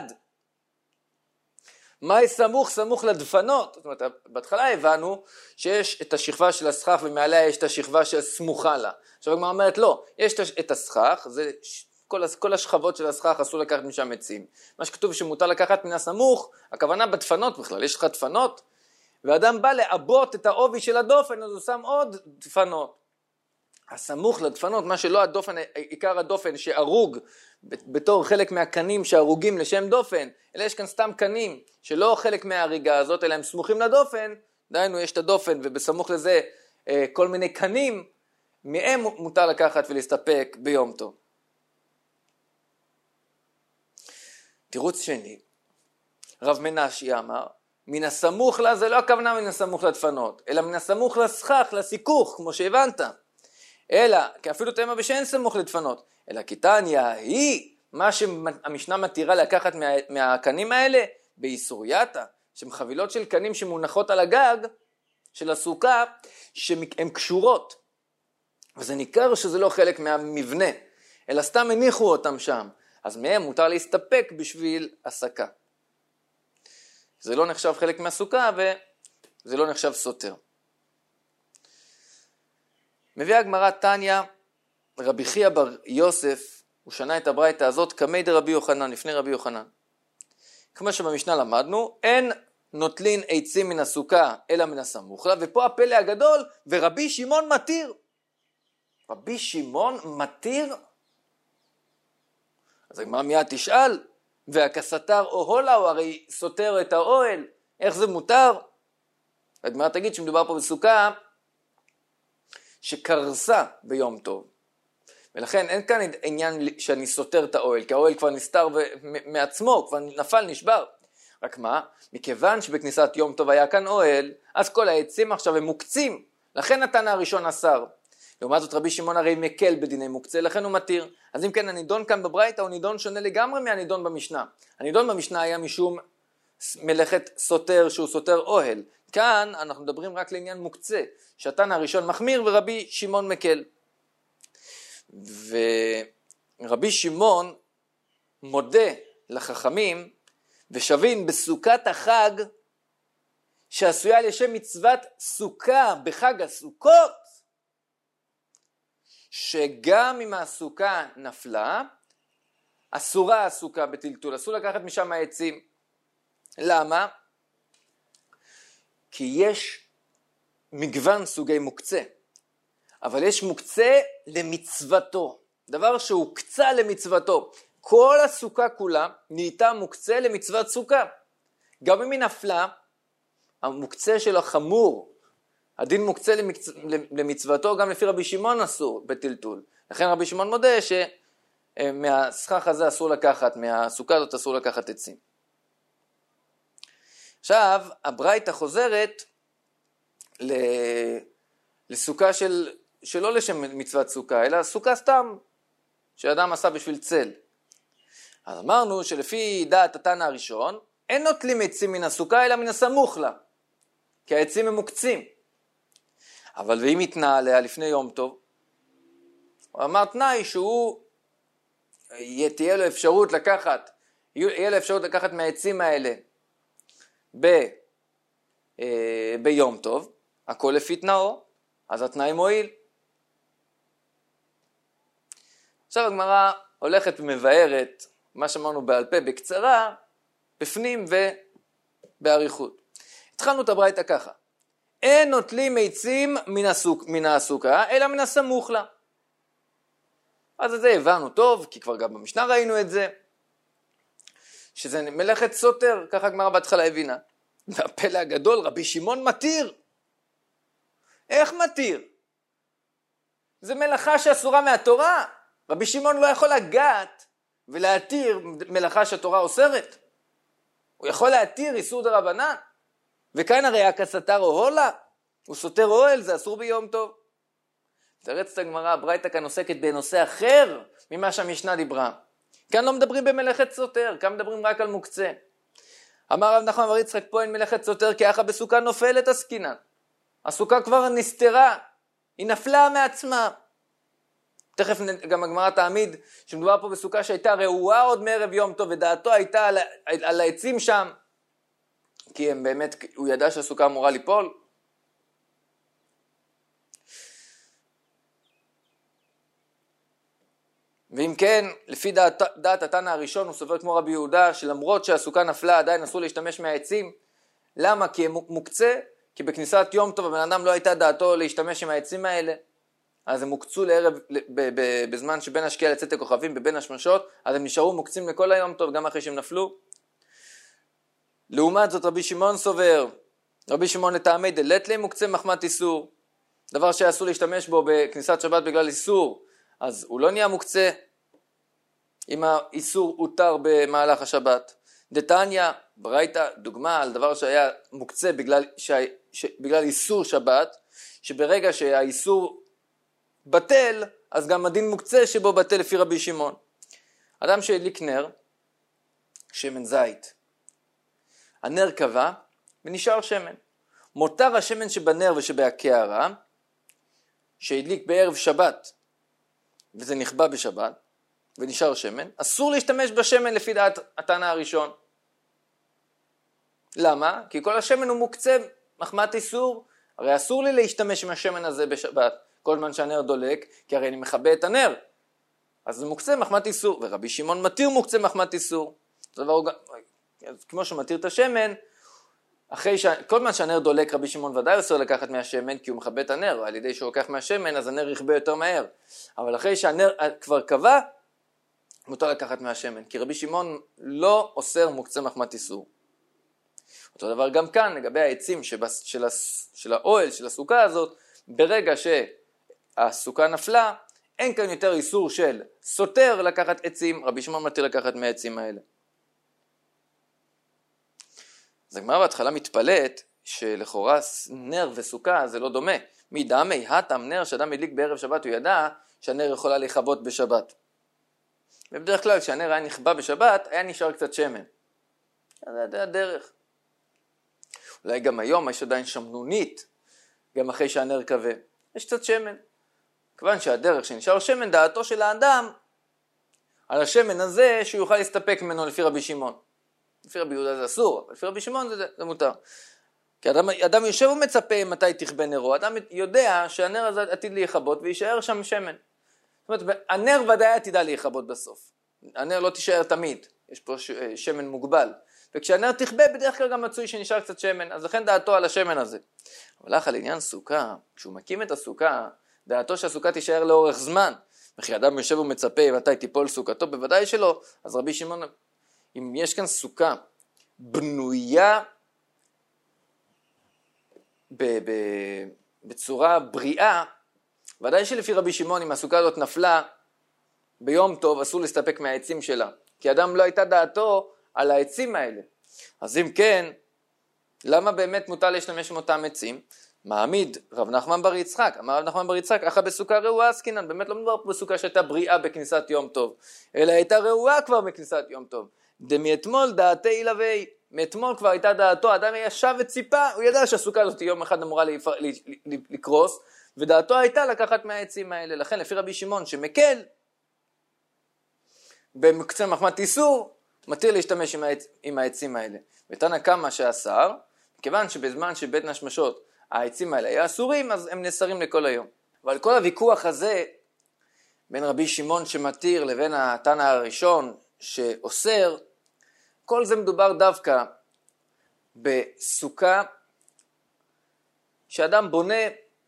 מה סמוך? סמוך לדפנות. זאת אומרת, בהתחלה הבנו שיש את השכבה של הסכך ומעליה יש את השכבה שסמוכה לה. עכשיו הגמרא אומרת, לא, יש את הסכך, זה כל השכבות של הסכך אסור לקחת משם עצים. מה שכתוב שמותר לקחת מן הסמוך, הכוונה בדפנות בכלל, יש לך דפנות, ואדם בא לעבות את העובי של הדופן, אז הוא שם עוד דפנות. הסמוך לדפנות, מה שלא הדופן, עיקר הדופן שערוג בתור חלק מהקנים שערוגים לשם דופן, אלא יש כאן סתם קנים שלא חלק מההריגה הזאת, אלא הם סמוכים לדופן, דהיינו יש את הדופן ובסמוך לזה כל מיני קנים, מהם מותר לקחת ולהסתפק ביום טוב. תירוץ שני, רב מנשי אמר, מן הסמוך לה זה לא הכוונה מן הסמוך לדפנות, אלא מן הסמוך לסכך, לסיכוך, כמו שהבנת. אלא, כי אפילו תאמר בשאין סמוך לדפנות, אלא כתניא היא, מה שהמשנה מתירה לקחת מהקנים האלה, באיסורייתא, שהן חבילות של קנים שמונחות על הגג של הסוכה, שהן קשורות, וזה ניכר שזה לא חלק מהמבנה, אלא סתם הניחו אותם שם, אז מהם מותר להסתפק בשביל הסקה. זה לא נחשב חלק מהסוכה וזה לא נחשב סותר. מביאה הגמרא תניא, רבי חייא בר יוסף, הוא שנה את הברייתא הזאת כמי דרבי יוחנן, לפני רבי יוחנן. כמו שבמשנה למדנו, אין נוטלין עצים מן הסוכה אלא מן הסמוך לה, ופה הפלא הגדול, ורבי שמעון מתיר. רבי שמעון מתיר? אז הגמרא מיד תשאל, והכסתר או הולה הוא הרי סותר את האוהל, איך זה מותר? הגמרא תגיד שמדובר פה בסוכה שקרסה ביום טוב, ולכן אין כאן עניין שאני סותר את האוהל, כי האוהל כבר נסתר מעצמו, כבר נפל, נשבר. רק מה? מכיוון שבכניסת יום טוב היה כאן אוהל, אז כל העצים עכשיו הם מוקצים, לכן התנא הראשון אסר. לעומת זאת רבי שמעון הרי מקל בדיני מוקצה, לכן הוא מתיר. אז אם כן, הנידון כאן בברייתא הוא נידון שונה לגמרי מהנידון במשנה. הנידון במשנה היה משום מלאכת סותר שהוא סותר אוהל. כאן אנחנו מדברים רק לעניין מוקצה, שהתנא הראשון מחמיר ורבי שמעון מקל. ורבי שמעון מודה לחכמים ושבין בסוכת החג שעשויה לשם מצוות סוכה בחג הסוכות, שגם אם הסוכה נפלה, אסורה הסוכה בטלטול, אסור לקחת משם העצים. למה? כי יש מגוון סוגי מוקצה, אבל יש מוקצה למצוותו, דבר שהוא קצה למצוותו. כל הסוכה כולה נהייתה מוקצה למצוות סוכה. גם אם היא נפלה, המוקצה של החמור, הדין מוקצה למצוותו, גם לפי רבי שמעון אסור בטלטול. לכן רבי שמעון מודה שמהסכך הזה אסור לקחת, מהסוכה הזאת אסור לקחת עצים. עכשיו, הברייתא חוזרת לסוכה שלא לשם מצוות סוכה, אלא סוכה סתם, שאדם עשה בשביל צל. אז אמרנו שלפי דעת התנא הראשון, אין נוטלים עצים מן הסוכה, אלא מן הסמוך לה, כי העצים הם מוקצים. אבל ואם התנה עליה לפני יום טוב, הוא אמר תנאי שהוא, תהיה לו אפשרות לקחת מהעצים האלה ביום טוב, הכל לפי תנאו, אז התנאי מועיל. עכשיו הגמרא הולכת ומבארת מה שאמרנו בעל פה בקצרה, בפנים ובאריכות. התחלנו את הברייתא ככה, אין נוטלים עצים מן הסוכה, אלא מן הסמוך לה. אז את זה הבנו טוב, כי כבר גם במשנה ראינו את זה, שזה מלאכת סותר, ככה הגמרא בהתחלה הבינה. והפלא הגדול, רבי שמעון מתיר. איך מתיר? זה מלאכה שאסורה מהתורה. רבי שמעון לא יכול לגעת ולהתיר מלאכה שהתורה אוסרת. הוא יכול להתיר איסור דרבנן. וכאן הרי הקסתר אוהלה, הוא סותר אוהל, זה אסור ביום טוב. תרצת הגמרא, הברייתא כאן עוסקת בנושא אחר ממה שהמשנה דיברה. כאן לא מדברים במלאכת סותר, כאן מדברים רק על מוקצה. אמר רב נחמן בר יצחק, פה אין מלאכת סותר, כי אחא בסוכה נופלת עסקינן. הסוכה כבר נסתרה, היא נפלה מעצמה. תכף גם הגמרא תעמיד שמדובר פה בסוכה שהייתה רעועה עוד מערב יום טוב, ודעתו הייתה על העצים שם, כי הם באמת, הוא ידע שהסוכה אמורה ליפול. ואם כן, לפי דעת התנא הראשון, הוא סובר כמו רבי יהודה, שלמרות שהסוכה נפלה, עדיין אסור להשתמש מהעצים. למה? כי הם מוקצה, כי בכניסת יום טוב, הבן אדם לא הייתה דעתו להשתמש עם העצים האלה. אז הם מוקצו לערב, בזמן שבין השקיעה לצאת הכוכבים, בבין השמשות, אז הם נשארו מוקצים לכל היום טוב, גם אחרי שהם נפלו. לעומת זאת, רבי שמעון סובר, רבי שמעון לטעמי דלת ליה מוקצה מחמת איסור, דבר שאסור להשתמש בו בכניסת שבת בגלל איסור, אז הוא לא נהיה מוקצה, אם האיסור הותר במהלך השבת. דתניא, ברייתא, דוגמה על דבר שהיה מוקצה בגלל איסור שבת, שברגע שהאיסור בטל, אז גם הדין מוקצה שבו בטל לפי רבי שמעון. אדם שהדליק נר, שמן זית, הנר קבע ונשאר שמן. מותר השמן שבנר ושבהקערה, שהדליק בערב שבת, וזה נכבה בשבת, ונשאר שמן, אסור להשתמש בשמן לפי דעת התנא הראשון. למה? כי כל השמן הוא מוקצה מחמת איסור, הרי אסור לי להשתמש עם השמן הזה בשבת, כל זמן שהנר דולק, כי הרי אני מכבה את הנר, אז זה מוקצה מחמת איסור, ורבי שמעון מתיר מוקצה מחמת איסור. כמו שהוא מתיר את השמן, כל זמן שהנר דולק, רבי שמעון ודאי אסור לקחת מהשמן, כי הוא מכבה את הנר, על ידי שהוא לוקח מהשמן, אז הנר יכבה יותר מהר. אבל אחרי שהנר כבר קבע, מותר לקחת מהשמן, כי רבי שמעון לא אוסר מוקצה מחמת איסור. אותו דבר גם כאן, לגבי העצים של האוהל, של הסוכה הזאת, ברגע שהסוכה נפלה, אין כאן יותר איסור של סותר לקחת עצים, רבי שמעון מתיר לקחת מהעצים האלה. אז הגמרא בהתחלה מתפלאת שלכאורה נר וסוכה זה לא דומה. מדמי, הטם נר שאדם הדליק בערב שבת, הוא ידע שהנר יכולה לכבות בשבת. ובדרך כלל כשהנר היה נכבה בשבת, היה נשאר קצת שמן. זה הדרך. אולי גם היום יש עדיין שמנונית, גם אחרי שהנר כבה. יש קצת שמן. כיוון שהדרך שנשאר שמן, דעתו של האדם, על השמן הזה שהוא יוכל להסתפק ממנו לפי רבי שמעון. לפי רבי יהודה זה אסור, אבל לפי רבי שמעון זה מותר. כי אדם יושב ומצפה מתי תכבה נרו, אדם יודע שהנר הזה עתיד להיכבות וישאר שם שמן. זאת אומרת, הנר ודאי עתידה להיכבות בסוף. הנר לא תישאר תמיד, יש פה שמן מוגבל. וכשהנר תכבה בדרך כלל גם מצוי שנשאר קצת שמן, אז לכן דעתו על השמן הזה. אבל לך על עניין סוכה, כשהוא מקים את הסוכה, דעתו שהסוכה תישאר לאורך זמן, וכי אדם יושב ומצפה מתי תיפול סוכתו, בוודאי שלא, אז רבי שמעון, אם יש כאן סוכה בנויה בצורה בריאה, ודאי שלפי רבי שמעון, אם הסוכה הזאת נפלה ביום טוב, אסור להסתפק מהעצים שלה, כי אדם לא הייתה דעתו על העצים האלה. אז אם כן, למה באמת מותר להשתמש עם אותם עצים? מעמיד רב נחמן בר יצחק, אמר רב נחמן בר יצחק, אחא בסוכה רעועה עסקינן, באמת לא מדובר פה בסוכה שהייתה בריאה בכניסת יום טוב, אלא הייתה רעועה כבר בכניסת יום טוב. דמאתמול דעתי לוי, מאתמול כבר הייתה דעתו, האדם ישב וציפה, הוא ידע שהסוכה הזאת יום אחד אמורה לקרוס, ודעתו הייתה לקחת מהעצים האלה. לכן לפי רבי שמעון שמקל, במקצה מחמת איסור, מתיר להשתמש עם העצים האלה. ותנא קמא שאסר, כיוון שבזמן שבית נשמשות העצים האלה היו אסורים, אז הם נאסרים לכל היום. אבל כל הוויכוח הזה בין רבי שמעון שמתיר לבין התנא הראשון שאוסר, כל זה מדובר דווקא בסוכה שאדם בונה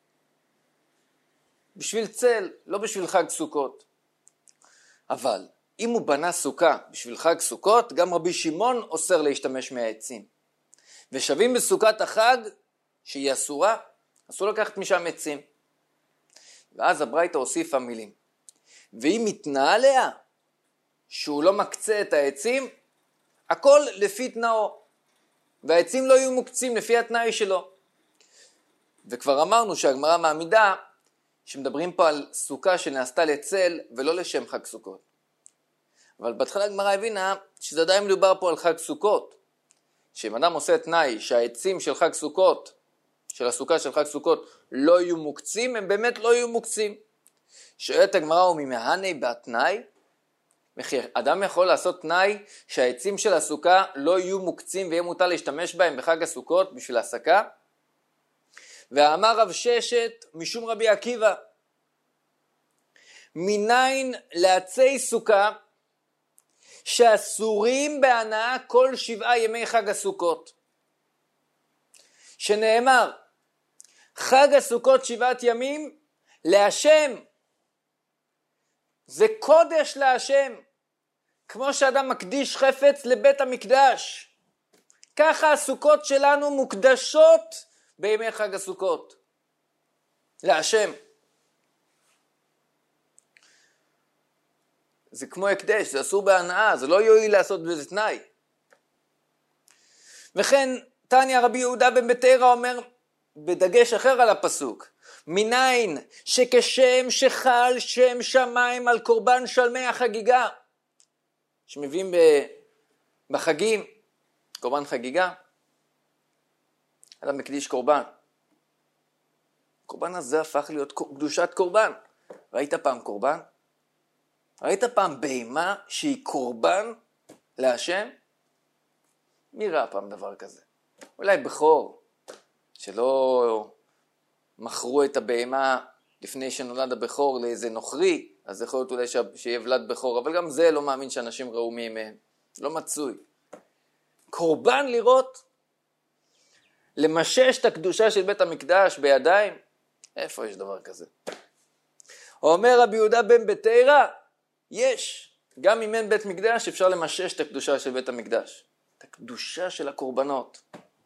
בשביל צל, לא בשביל חג סוכות. אבל אם הוא בנה סוכה בשביל חג סוכות, גם רבי שמעון אוסר להשתמש מהעצים. ושווים בסוכת החג שהיא אסורה, אסור לקחת משם עצים. ואז הברייתא הוסיפה מילים. ואם התנה עליה שהוא לא מקצה את העצים, הכל לפי תנאו. והעצים לא יהיו מוקצים לפי התנאי שלו. וכבר אמרנו שהגמרא מעמידה שמדברים פה על סוכה שנעשתה לצל ולא לשם חג סוכות. אבל בהתחלה הגמרא הבינה שזה עדיין מדובר פה על חג סוכות. שאם אדם עושה תנאי שהעצים של חג סוכות, של הסוכה של חג סוכות, לא יהיו מוקצים, הם באמת לא יהיו מוקצים. שואלת הגמרא, וממהני בתנאי? אדם יכול לעשות תנאי שהעצים של הסוכה לא יהיו מוקצים ויהיה מותר להשתמש בהם בחג הסוכות בשביל הסקה? ואמר רב ששת משום רבי עקיבא, מניין לעצי סוכה שאסורים בהנאה כל 7 ימי חג הסוכות. שנאמר, חג הסוכות 7 ימים להשם, זה קודש להשם, כמו שאדם מקדיש חפץ לבית המקדש. ככה הסוכות שלנו מוקדשות בימי חג הסוכות, להשם. זה כמו הקדש, זה אסור בהנאה, זה לא יועיל לעשות בזה תנאי. וכן תניא רבי יהודה בן בתרא אומר בדגש אחר על הפסוק, מניין שכשם שחל שם שמיים על קורבן שלמי החגיגה, שמביאים בחגים, קורבן חגיגה, אדם מקדיש קורבן. הקורבן הזה הפך להיות קדושת קורבן. ראית פעם קורבן? ראית פעם בהמה שהיא קורבן להשם? מי ראה פעם דבר כזה? אולי בכור, שלא מכרו את הבהמה לפני שנולד הבכור לאיזה נוכרי, אז יכול להיות אולי שיהיה ולד בכור, אבל גם זה לא מאמין שאנשים ראו מימיהם. לא מצוי. קורבן לראות, למשש את הקדושה של בית המקדש בידיים, איפה יש דבר כזה? אומר רבי יהודה בן בתרא, יש, גם אם אין בית מקדש אפשר למשש את הקדושה של בית המקדש, את הקדושה של הקורבנות.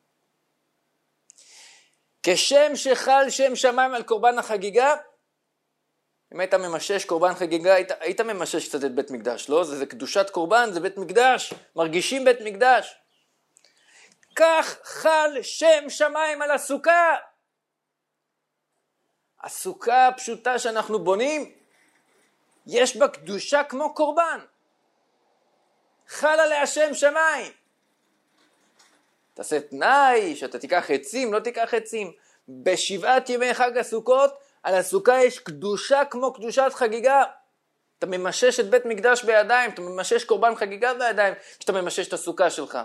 כשם שחל שם שמיים על קורבן החגיגה, אם היית ממשש קורבן חגיגה, היית ממשש קצת את בית מקדש, לא? זה קדושת קורבן, זה בית מקדש, מרגישים בית מקדש. כך חל שם שמיים על הסוכה. הסוכה הפשוטה שאנחנו בונים, יש בה קדושה כמו קורבן. חל עליה שם שמיים. תעשה תנאי שאתה תיקח עצים, לא תיקח עצים. ב7 ימי חג הסוכות, על הסוכה יש קדושה כמו קדושת חגיגה. אתה ממשש את בית מקדש בידיים, אתה ממשש קורבן חגיגה בידיים, כשאתה ממשש את הסוכה שלך.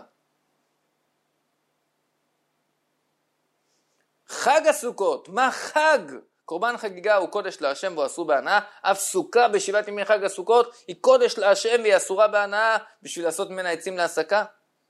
חג הסוכות, מה חג? קורבן חגיגה הוא קודש להשם והוא אסור בהנאה, אף סוכה ב7 ימי חג הסוכות היא קודש להשם והיא אסורה בהנאה בשביל לעשות ממנה עצים להסקה.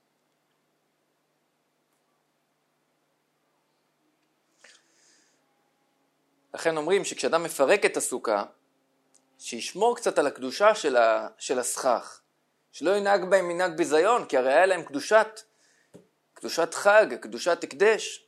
לכן אומרים שכשאדם מפרק את הסוכה, שישמור קצת על הקדושה של הסכך, שלא ינהג בהם מנהג ביזיון, כי הרי היה להם קדושת חג, קדושת הקדש.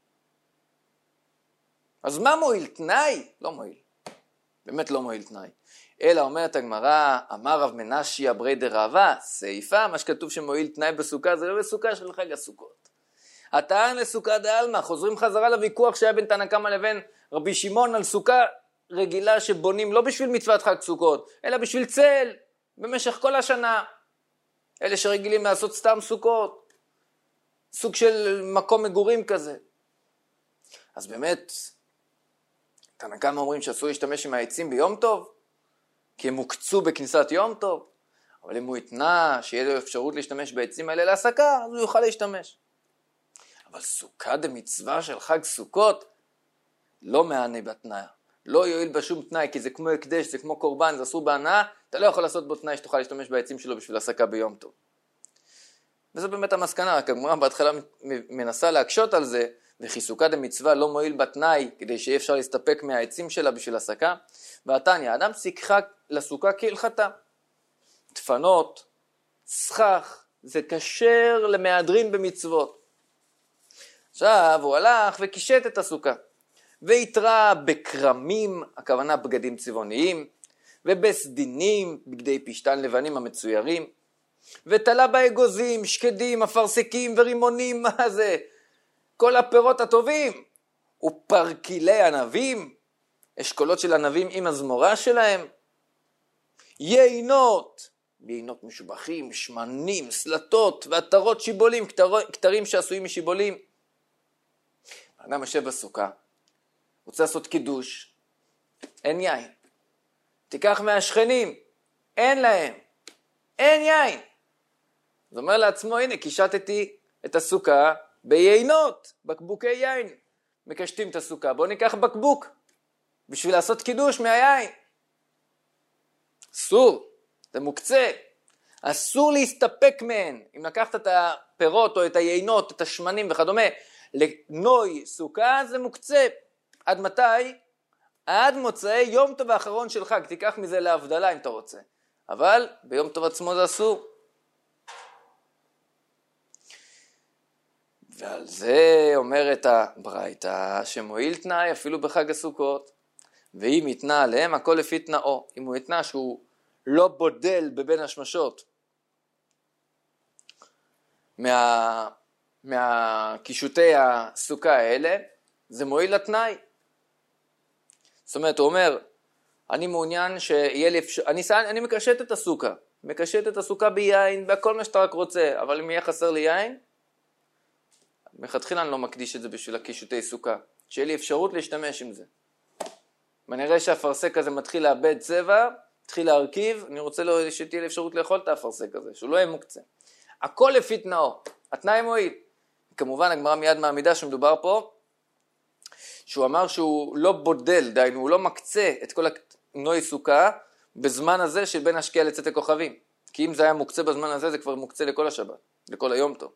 אז מה מועיל? תנאי? לא מועיל. באמת לא מועיל תנאי. אלא אומרת הגמרא, אמר רב מנשי אברי דרעבה, סעיפה, מה שכתוב שמועיל תנאי בסוכה, זה לא בסוכה של חג הסוכות. הטען לסוכה דעלמא, חוזרים חזרה לוויכוח שהיה בין תנא קמא לבין רבי שמעון על סוכה רגילה שבונים לא בשביל מצוות חג סוכות, אלא בשביל צל במשך כל השנה. אלה שרגילים לעשות סתם סוכות, סוג של מקום מגורים כזה. אז באמת, תנא קמא אומרים שאסור להשתמש עם העצים ביום טוב, כי הם הוקצו בכניסת יום טוב, אבל אם הוא יתנה שיהיה לו אפשרות להשתמש בעצים האלה להסקה, אז הוא יוכל להשתמש. אבל סוכה דמצווה של חג סוכות, לא מענה בתנאי. לא יועיל בשום תנאי, כי זה כמו הקדש, זה כמו קורבן, זה אסור בהנאה, אתה לא יכול לעשות בו תנאי שתוכל להשתמש בעצים שלו בשביל הסקה ביום טוב. וזו באמת המסקנה, רק הגמרא בהתחלה מנסה להקשות על זה, וכי סוכה דמצווה לא מועיל בתנאי, כדי שיהיה אפשר להסתפק מהעצים שלה בשביל הסקה. והתניא, האדם סיככה לסוכה כהלכתה. דפנות, סכך, זה כשר למהדרין במצוות. עכשיו הוא הלך וקישט את הסוכה, והתראה בקרמים, הכוונה בגדים צבעוניים, ובסדינים, בגדי פשטן לבנים המצוירים, ותלה באגוזים, שקדים, אפרסקים ורימונים, מה זה? כל הפירות הטובים, ופרקילי ענבים, אשכולות של ענבים עם הזמורה שלהם, יינות, יינות משובחים, שמנים, סלטות ועטרות שיבולים, כתרים שעשויים משיבולים. אדם יושב בסוכה, רוצה לעשות קידוש, אין יין. תיקח מהשכנים, אין להם, אין יין. אז אומר לעצמו, הנה, קישטתי את הסוכה ביינות, בקבוקי יין. מקשטים את הסוכה, בואו ניקח בקבוק, בשביל לעשות קידוש מהיין. אסור, זה מוקצה. אסור להסתפק מהן. אם לקחת את הפירות או את היינות, את השמנים וכדומה, לנוי סוכה זה מוקצה. עד מתי? עד מוצאי יום טוב האחרון של חג. תיקח מזה להבדלה אם אתה רוצה. אבל ביום טוב עצמו זה אסור. ועל זה אומרת הברייתא שמועיל תנאי אפילו בחג הסוכות. ואם יתנה עליהם הכל לפי תנאו. אם הוא יתנה שהוא לא בודל בבין השמשות מהקישוטי הסוכה האלה, זה מועיל לתנאי. זאת אומרת, הוא אומר, אני מעוניין שיהיה לי אני מקשט את הסוכה. מקשט את הסוכה ביין, בכל מה שאתה רק רוצה, אבל אם יהיה חסר לי יין, מלכתחילה אני לא מקדיש את זה בשביל הקישוטי סוכה. שיהיה לי אפשרות להשתמש עם זה. ונראה שהאפרסק הזה מתחיל לאבד צבע, מתחיל להרכיב, אני רוצה שתהיה לי אפשרות לאכול את האפרסק הזה, שהוא לא יהיה מוקצה. הכל לפי תנאו, התנאי מועיל. כמובן, הגמרא מיד מעמידה שמדובר פה, שהוא אמר שהוא לא בודל, דיינו, הוא לא מקצה את כל הנוי סוכה, בזמן הזה של בין השקיעה לצאת הכוכבים. כי אם זה היה מוקצה בזמן הזה, זה כבר מוקצה לכל השבת, לכל היום טוב.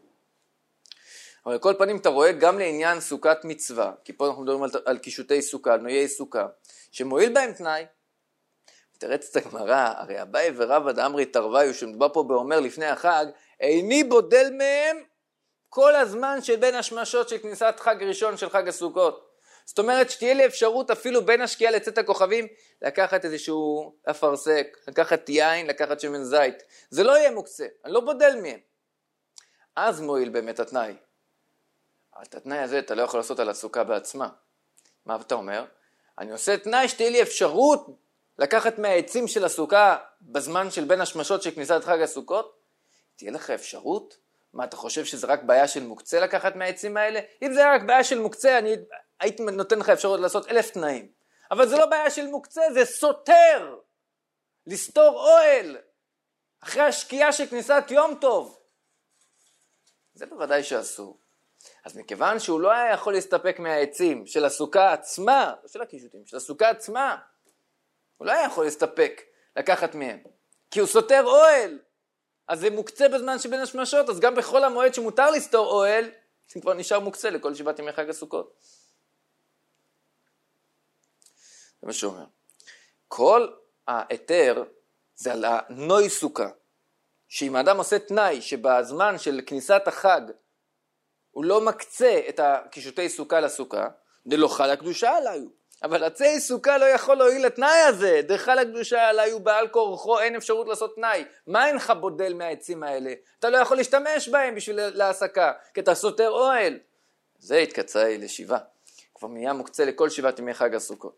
אבל לכל פנים אתה רואה גם לעניין סוכת מצווה, כי פה אנחנו מדברים על קישוטי סוכה, על נויי סוכה, שמועיל בהם תנאי. תרץ את הגמרא, הרי אביי ורבא דאמרי תרוויו, שמדובר פה באומר לפני החג, איני בודל מהם כל הזמן של בין השמשות של כניסת חג ראשון של חג הסוכות. זאת אומרת שתהיה לי אפשרות אפילו בין השקיעה לצאת הכוכבים, לקחת איזשהו אפרסק, לקחת יין, לקחת שמן זית. זה לא יהיה מוקצה, אני לא בודל מהם. אז מועיל באמת התנאי. את התנאי הזה אתה לא יכול לעשות על הסוכה בעצמה. מה אתה אומר? אני עושה תנאי שתהיה לי אפשרות לקחת מהעצים של הסוכה בזמן של בין השמשות של כניסת חג הסוכות. תהיה לך אפשרות? מה, אתה חושב שזה רק בעיה של מוקצה לקחת מהעצים האלה? אם זה רק בעיה של מוקצה, אני הייתי נותן לך אפשרות לעשות 1000 תנאים. אבל זה לא בעיה של מוקצה, זה סותר. לסתור אוהל. אחרי השקיעה של כניסת יום טוב. זה בוודאי שאסור. אז מכיוון שהוא לא היה יכול להסתפק מהעצים של הסוכה עצמה, לא של הקישוטים, של הסוכה עצמה, הוא לא היה יכול להסתפק לקחת מהם. כי הוא סותר אוהל. אז זה מוקצה בזמן שבין השמשות, אז גם בכל המועד שמותר לסתור אוהל, זה כבר נשאר מוקצה לכל 7 ימי חג הסוכות. זה מה שאומר. כל ההיתר זה על הנוי סוכה. שאם האדם עושה תנאי שבזמן של כניסת החג, הוא לא מקצה את הקישוטי סוכה לסוכה, דלא חלה קדושה עליו. אבל עצי סוכה לא יכול להועיל לתנאי הזה. דרך לקדושה עלי ובעל כורחו, אין אפשרות לעשות תנאי. מה אינך בודל מהעצים האלה? אתה לא יכול להשתמש בהם בשביל להעסקה, כי אתה סותר אוהל. זה התקצה לשבעה. כבר נהיה מוקצה לכל 7 ימי חג הסוכות.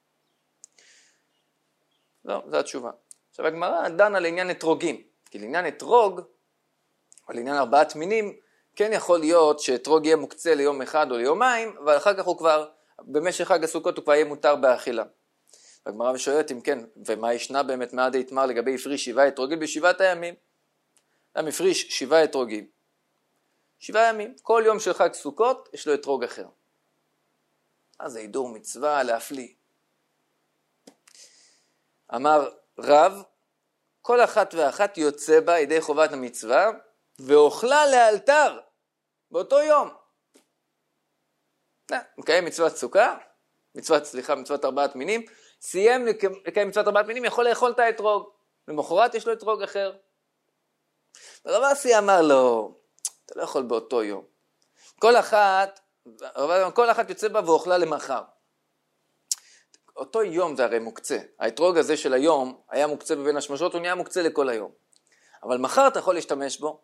לא, זו התשובה. עכשיו הגמרא דנה לעניין אתרוגים. כי לעניין אתרוג, או לעניין 4 מינים, כן יכול להיות שאתרוג יהיה מוקצה ליום אחד או ליומיים, אבל אחר כך הוא כבר, במשך חג הסוכות הוא כבר יהיה מותר באכילה. הגמרא ושואלת אם כן, ומה ישנה באמת מעד היתמר לגבי הפריש 7 אתרוגים ב7 הימים? אדם הפריש 7 אתרוגים. 7 ימים, כל יום של חג סוכות יש לו אתרוג אחר. אז זה הידור מצווה להפליא. אמר רב, כל אחת ואחת יוצא בה ידי חובת המצווה, ואוכלה לאלתר באותו יום. מקיים מצוות סוכה, מצוות 4 מינים, סיים לקיים מצוות 4 מינים, יכול לאכול את האתרוג, למחרת יש לו אתרוג אחר. רב אסי אמר לו, אתה לא יכול באותו יום. כל אחת יוצא בה ואוכלה למחר. אותו יום זה הרי מוקצה. האתרוג הזה של היום היה מוקצה בבין השמשות, הוא נהיה מוקצה לכל היום. אבל מחר אתה יכול להשתמש בו.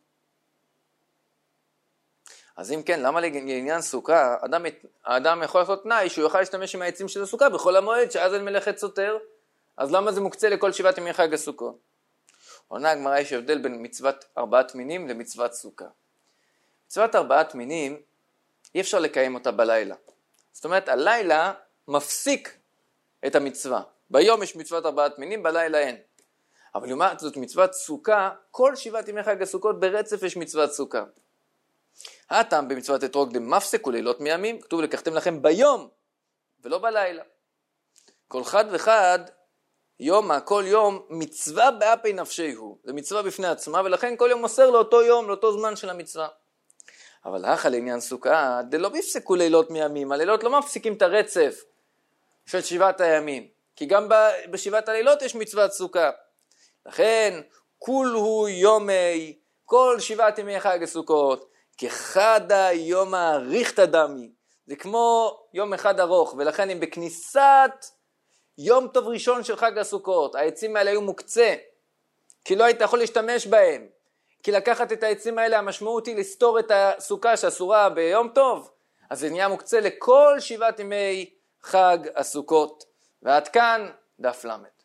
אז אם כן, למה לעניין סוכה, האדם יכול לעשות תנאי שהוא יוכל להשתמש עם העצים של הסוכה בכל המועד, שאז אין מלאכת סותר, אז למה זה מוקצה לכל 7 ימי חג הסוכות? עונה הגמרא, יש הבדל בין מצוות 4 מינים למצוות סוכה. מצוות 4 מינים, אי אפשר לקיים אותה בלילה. זאת אומרת, הלילה מפסיק את המצווה. ביום יש מצוות 4 מינים, בלילה אין. אבל לעומת זאת מצוות סוכה, כל 7 ימי חג הסוכות ברצף יש מצוות סוכה. הטעם במצוות אתרוג דמפסק ולילות מימים, כתוב לקחתם לכם ביום ולא בלילה. כל חד וחד, כל יום מצווה באפי נפשי הוא, זה מצווה בפני עצמה, ולכן כל יום מוסר לאותו יום, לאותו זמן של המצווה. אבל האחר לעניין סוכה, דלא בפסקו לילות מימים, הלילות לא מפסיקים את הרצף של 7 הימים, כי גם ב7 הלילות יש מצוות סוכה. לכן, כולהו יומי, כל 7 ימי חג הסוכות, כחדה יום האריכתא דמי, זה כמו יום אחד ארוך, ולכן אם בכניסת יום טוב ראשון של חג הסוכות, העצים האלה היו מוקצה, כי לא היית יכול להשתמש בהם, כי לקחת את העצים האלה, המשמעות היא לסתור את הסוכה שאסורה ביום טוב, אז זה נהיה מוקצה לכל 7 ימי חג הסוכות. ועד כאן דף למד.